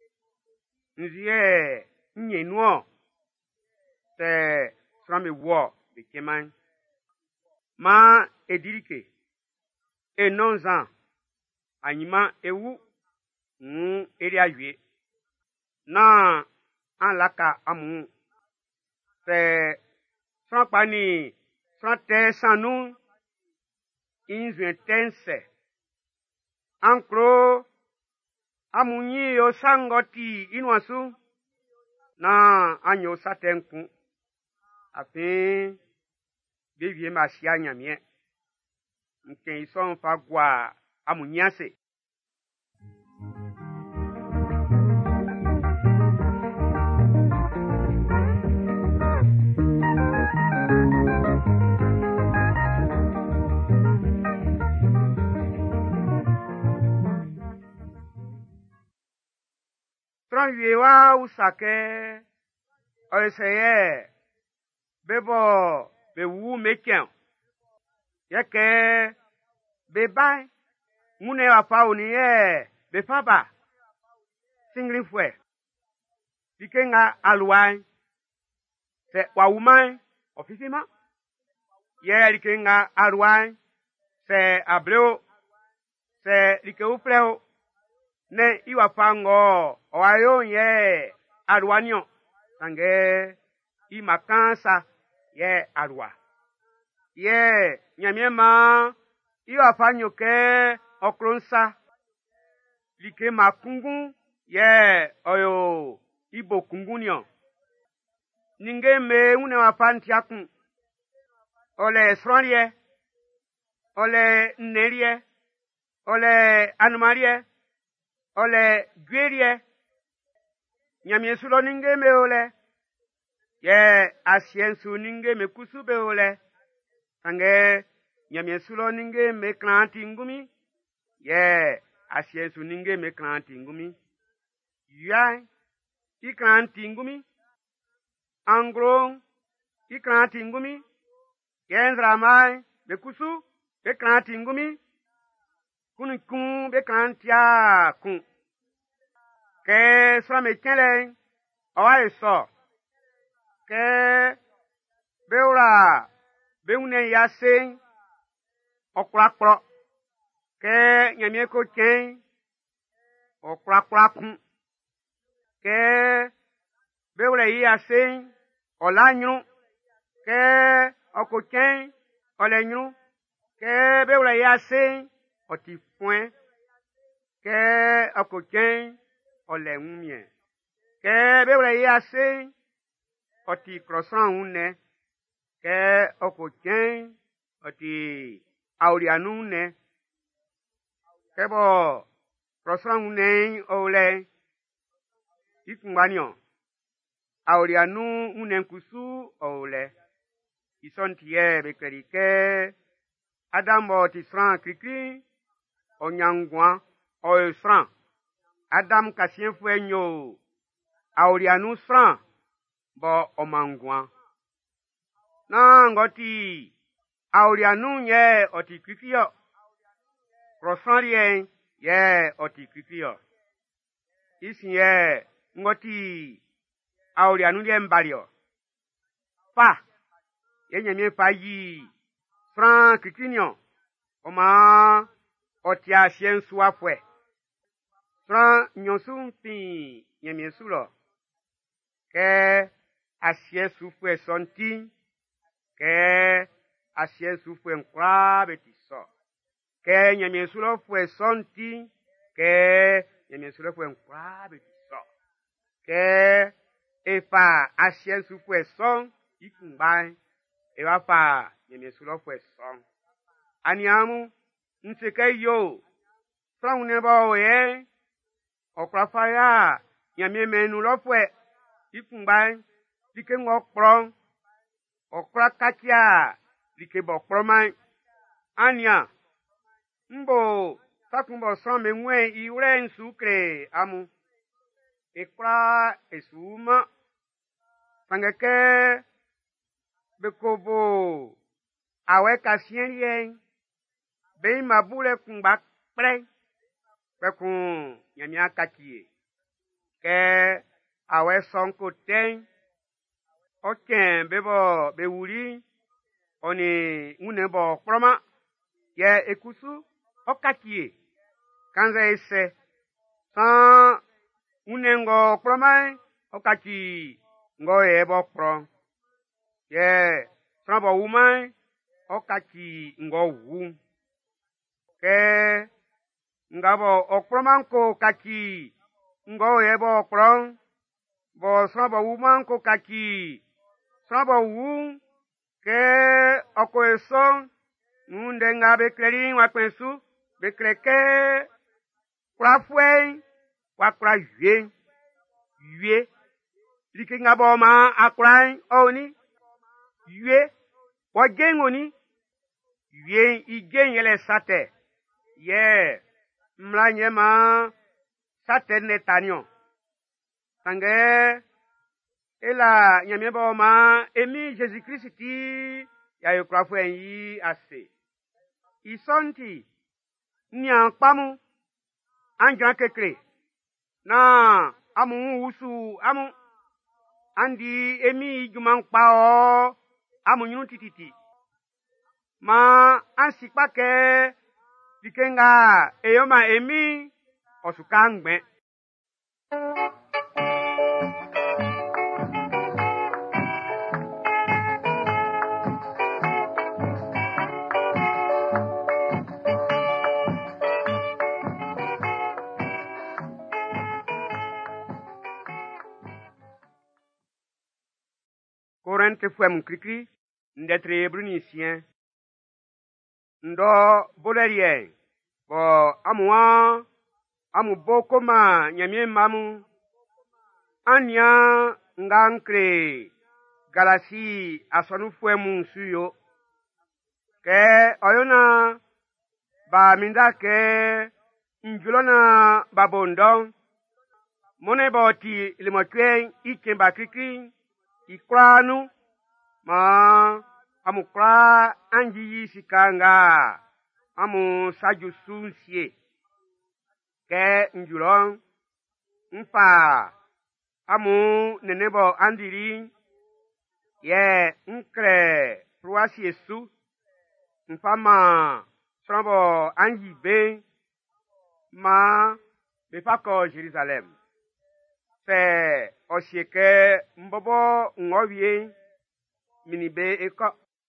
nzie nyenuo se same wo bekeman ma edirike enonza anyima ewu eri awie na alaka amu se sanpani sante sanu inzuentense ankro amunyi yo sangoti inwasu na anyo satenku afin bevie masia nyamie nke ison fagwa amunyase Tranyewa usake oiseye bebo bewu mekien yeke bebai mune wafa uniye befaba singling fue dikenga aluai se wawumai ofisima ye dikenga aluai se abreo se dikeufleo ne iwafango owayo ye aluanio sange imakansa ye alua ye nyamiema iwafanyo ke okronsa like makungu ye oyo ibo kungunio ninge me une wafantiakun ole sronrie ole nerie ole anumarie ole gwerie nyamiesulo ninge me ole ye asiensu ninge me kusube ole sange nyamiesulo ninge me klanti ngumi ye asiensu ninge me klanti ngumi yai iklanti ngumi angro iklanti ngumi yenzramai me kusu be klanti ngumi kunikun be klantia kun ke so me kele owa so ke beura beune yase okrakro ke nyamie ko ken okrakra kun ke beura yase olanyu ke okoken olenyu ke beura yase oti point ke okoken olenumie ke beura yase oti croissant une ke okoken oti aurianu une kebo croissant une ole ikunganio aurianu une kusu ole isontie bekerike adambo ti fran krikri onyangwa oisran adam kasien fuenyo aurianu fran bo omangwa na ngoti aurianu nye oti krikio Croissant ye oti krikio. Ici ye ngoti aulia nulie mbalio. Pa ye nyemie pa yi Franc krikinion. Oma otia chien soifwe. Franc nyonsun pi nyemie sulo. Ke asien soufwe sonti. Ke asien soufwe nkwa betiso. Ke nyemie sulo fwe sonti. Ke nyemie sulo fwe nkwa betiso. Ke efa asien soufwe son. Ikumbai. Ewa fa nyemie sulo fwe son. Aniamu. Nseke yo. Franc uneba oye. Okrafa ya. Nyemie menu lo fwe. Ikumbai. Dike ngok prong. Okra katia. Dike bok promai. Ania. Mbo. Sakumbo son me mwe iure nsukre amu. Ekra esuma. Sangeke. Bekobo. Awe kasien yen. Be mabule kumbak pre. Bekun nyamia katie. Ke awe son koten. Oken bebo bewuli. Oni unebo proma. Ye ekusu. Okatie. Kanze ese. San unengo proma. Okati. Ngo ebo pro. Ye. Sanbo umai. Okati ngo wu. Ke. Ngabo okpromanko kaki. Ngo ebo okpron. Bo sanbo umanko kaki. Sanbo wu. Ke oko eson. Nunde nga beklerin wakwensu. Bekleke. Kwa fwen. Wakra yue. Yue. Like ngabo ma akran oni. Yue. Wagen oni. Yue igen yele sate. Ye. Mlanye ma. Sate netanyon. Sange. Ela nyamebo ma. Emi Jésus-Christ ti. Ya yo kwa fwen yi ase. Isonti. Nyan pamu. Anjan kekre. Na. Amu usu. Amu. Andi emi juman pa o. Amu nyun tititi. Ma ansikpa ke. Dikenga eyoma emi. Osukangbe. Korente fwem krikri. Ndetre brunisien. Ndo bolerien. Bo amuan. Amu bokoma nyamie mamu. Anya ngankre. Galasi asonu fwemu suyo. Ke oyona. Ba minda ke. Njulona babondon. Mone boti limotwen ikemba krikri. Ikranu. Ma. Amu kra anji sikanga. Amu saju sunsie. Ke njulon. Mpa. Amu nenebo andiri. Ye nkre. Pruasi esu. Mpa ma. Sambo anji be. Ma. Befako Jerusalem. Se osieke mbobo ngobie. Minibe eko.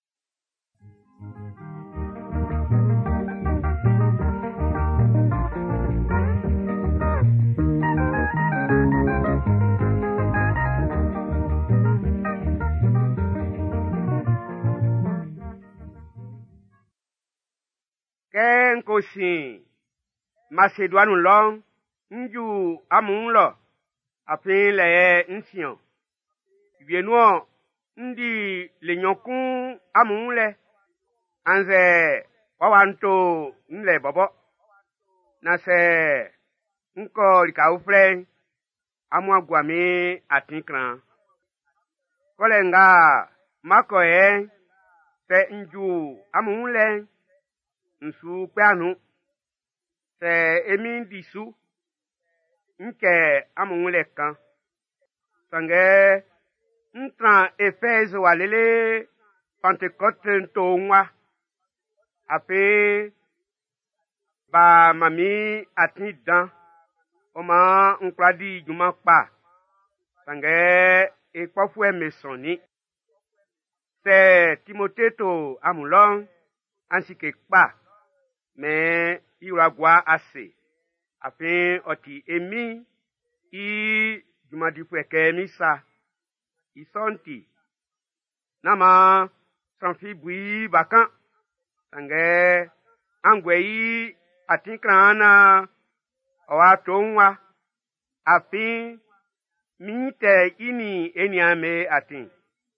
Ken kosin. Macédoine long. Nju amun lo. Apin le nsion. Vienno. Ndi le nyokun amunle. Anze wawanto nle bobo. Nase nko lika ufle. Amwa gwame atinkran. Kolenga makoe se nju amunle. Nsu peanu. c'est emi disu nke amungule kan sange ntran Éphèse walele Pentecôte towa ape ba mami atni dan oma nkradi juma pa sange e kpofu emesoni c'est Timothée to amulon ainsi que pa mais iwagwa ase ape oti emi I juma di fweke misa isonti nama sanfi bui bakan sange angwei atinkrana owa tonwa afi mite ini eniame atin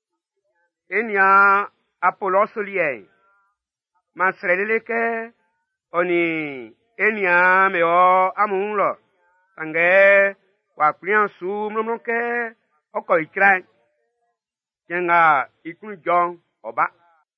enia apolosolie masreleke oni enia meo amunlo sange wa prian su mlomloke oko ikran jenga ikun jong oba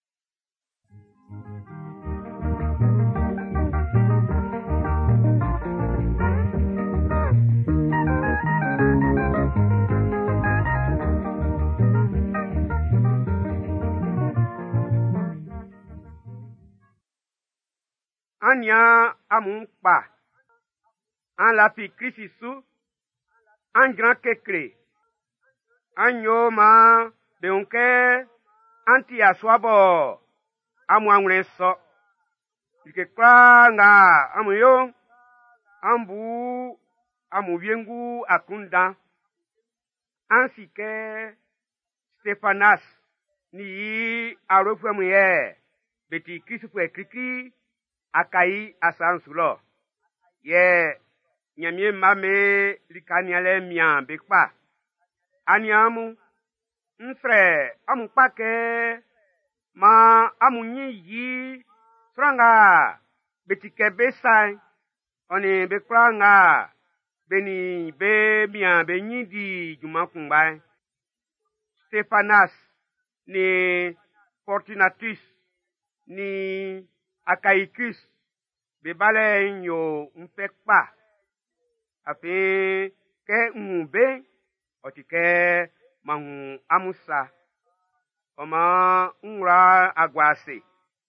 anya amun pa an la fi krisisu an gran kekre anyo ma beunke anti aswabo amu anwre so ike kwa nga amuyo ambu amu viengu akunda ansike Stéphanas ni arofemu ye beti krisifu ekriki akai asansulo ye nyamie mame likaniale mia bekpa aniamu nfre amu pake ma amu nyi franga betike besai oni bekranga beni be mia be nyidi jumakumbai Stéphanas ni Fortunatus ni Achaicus bebale nyo mfekpa afi ke mbe otike mahu amusa oma nra agwase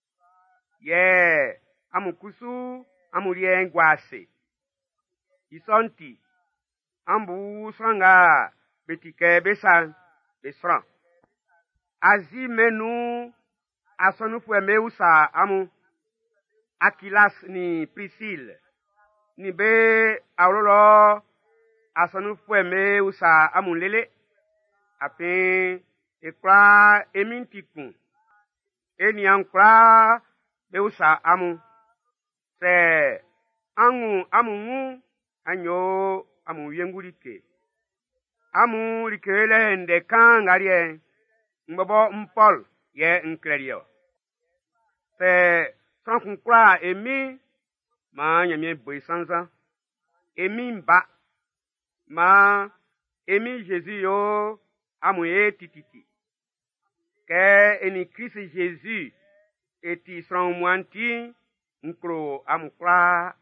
ye amukusu amurie ngwase isonti ambu sanga betike besan besran azi menu asonu fueme usa amu Aquilas ni Priscille ni be auroro asonu fueme usa amunlele ape ekra emintikun eni ankra be usa amu se anu amu anyo amu yengulike amu likele nde kan ngarie ngbobo mpol ye nklerio se sankun kwa emi ma nyamie boisanza emi mba ma emi Jésus yo amuye tititi ke eni Christ Jésus eti son mwanti nkro amukra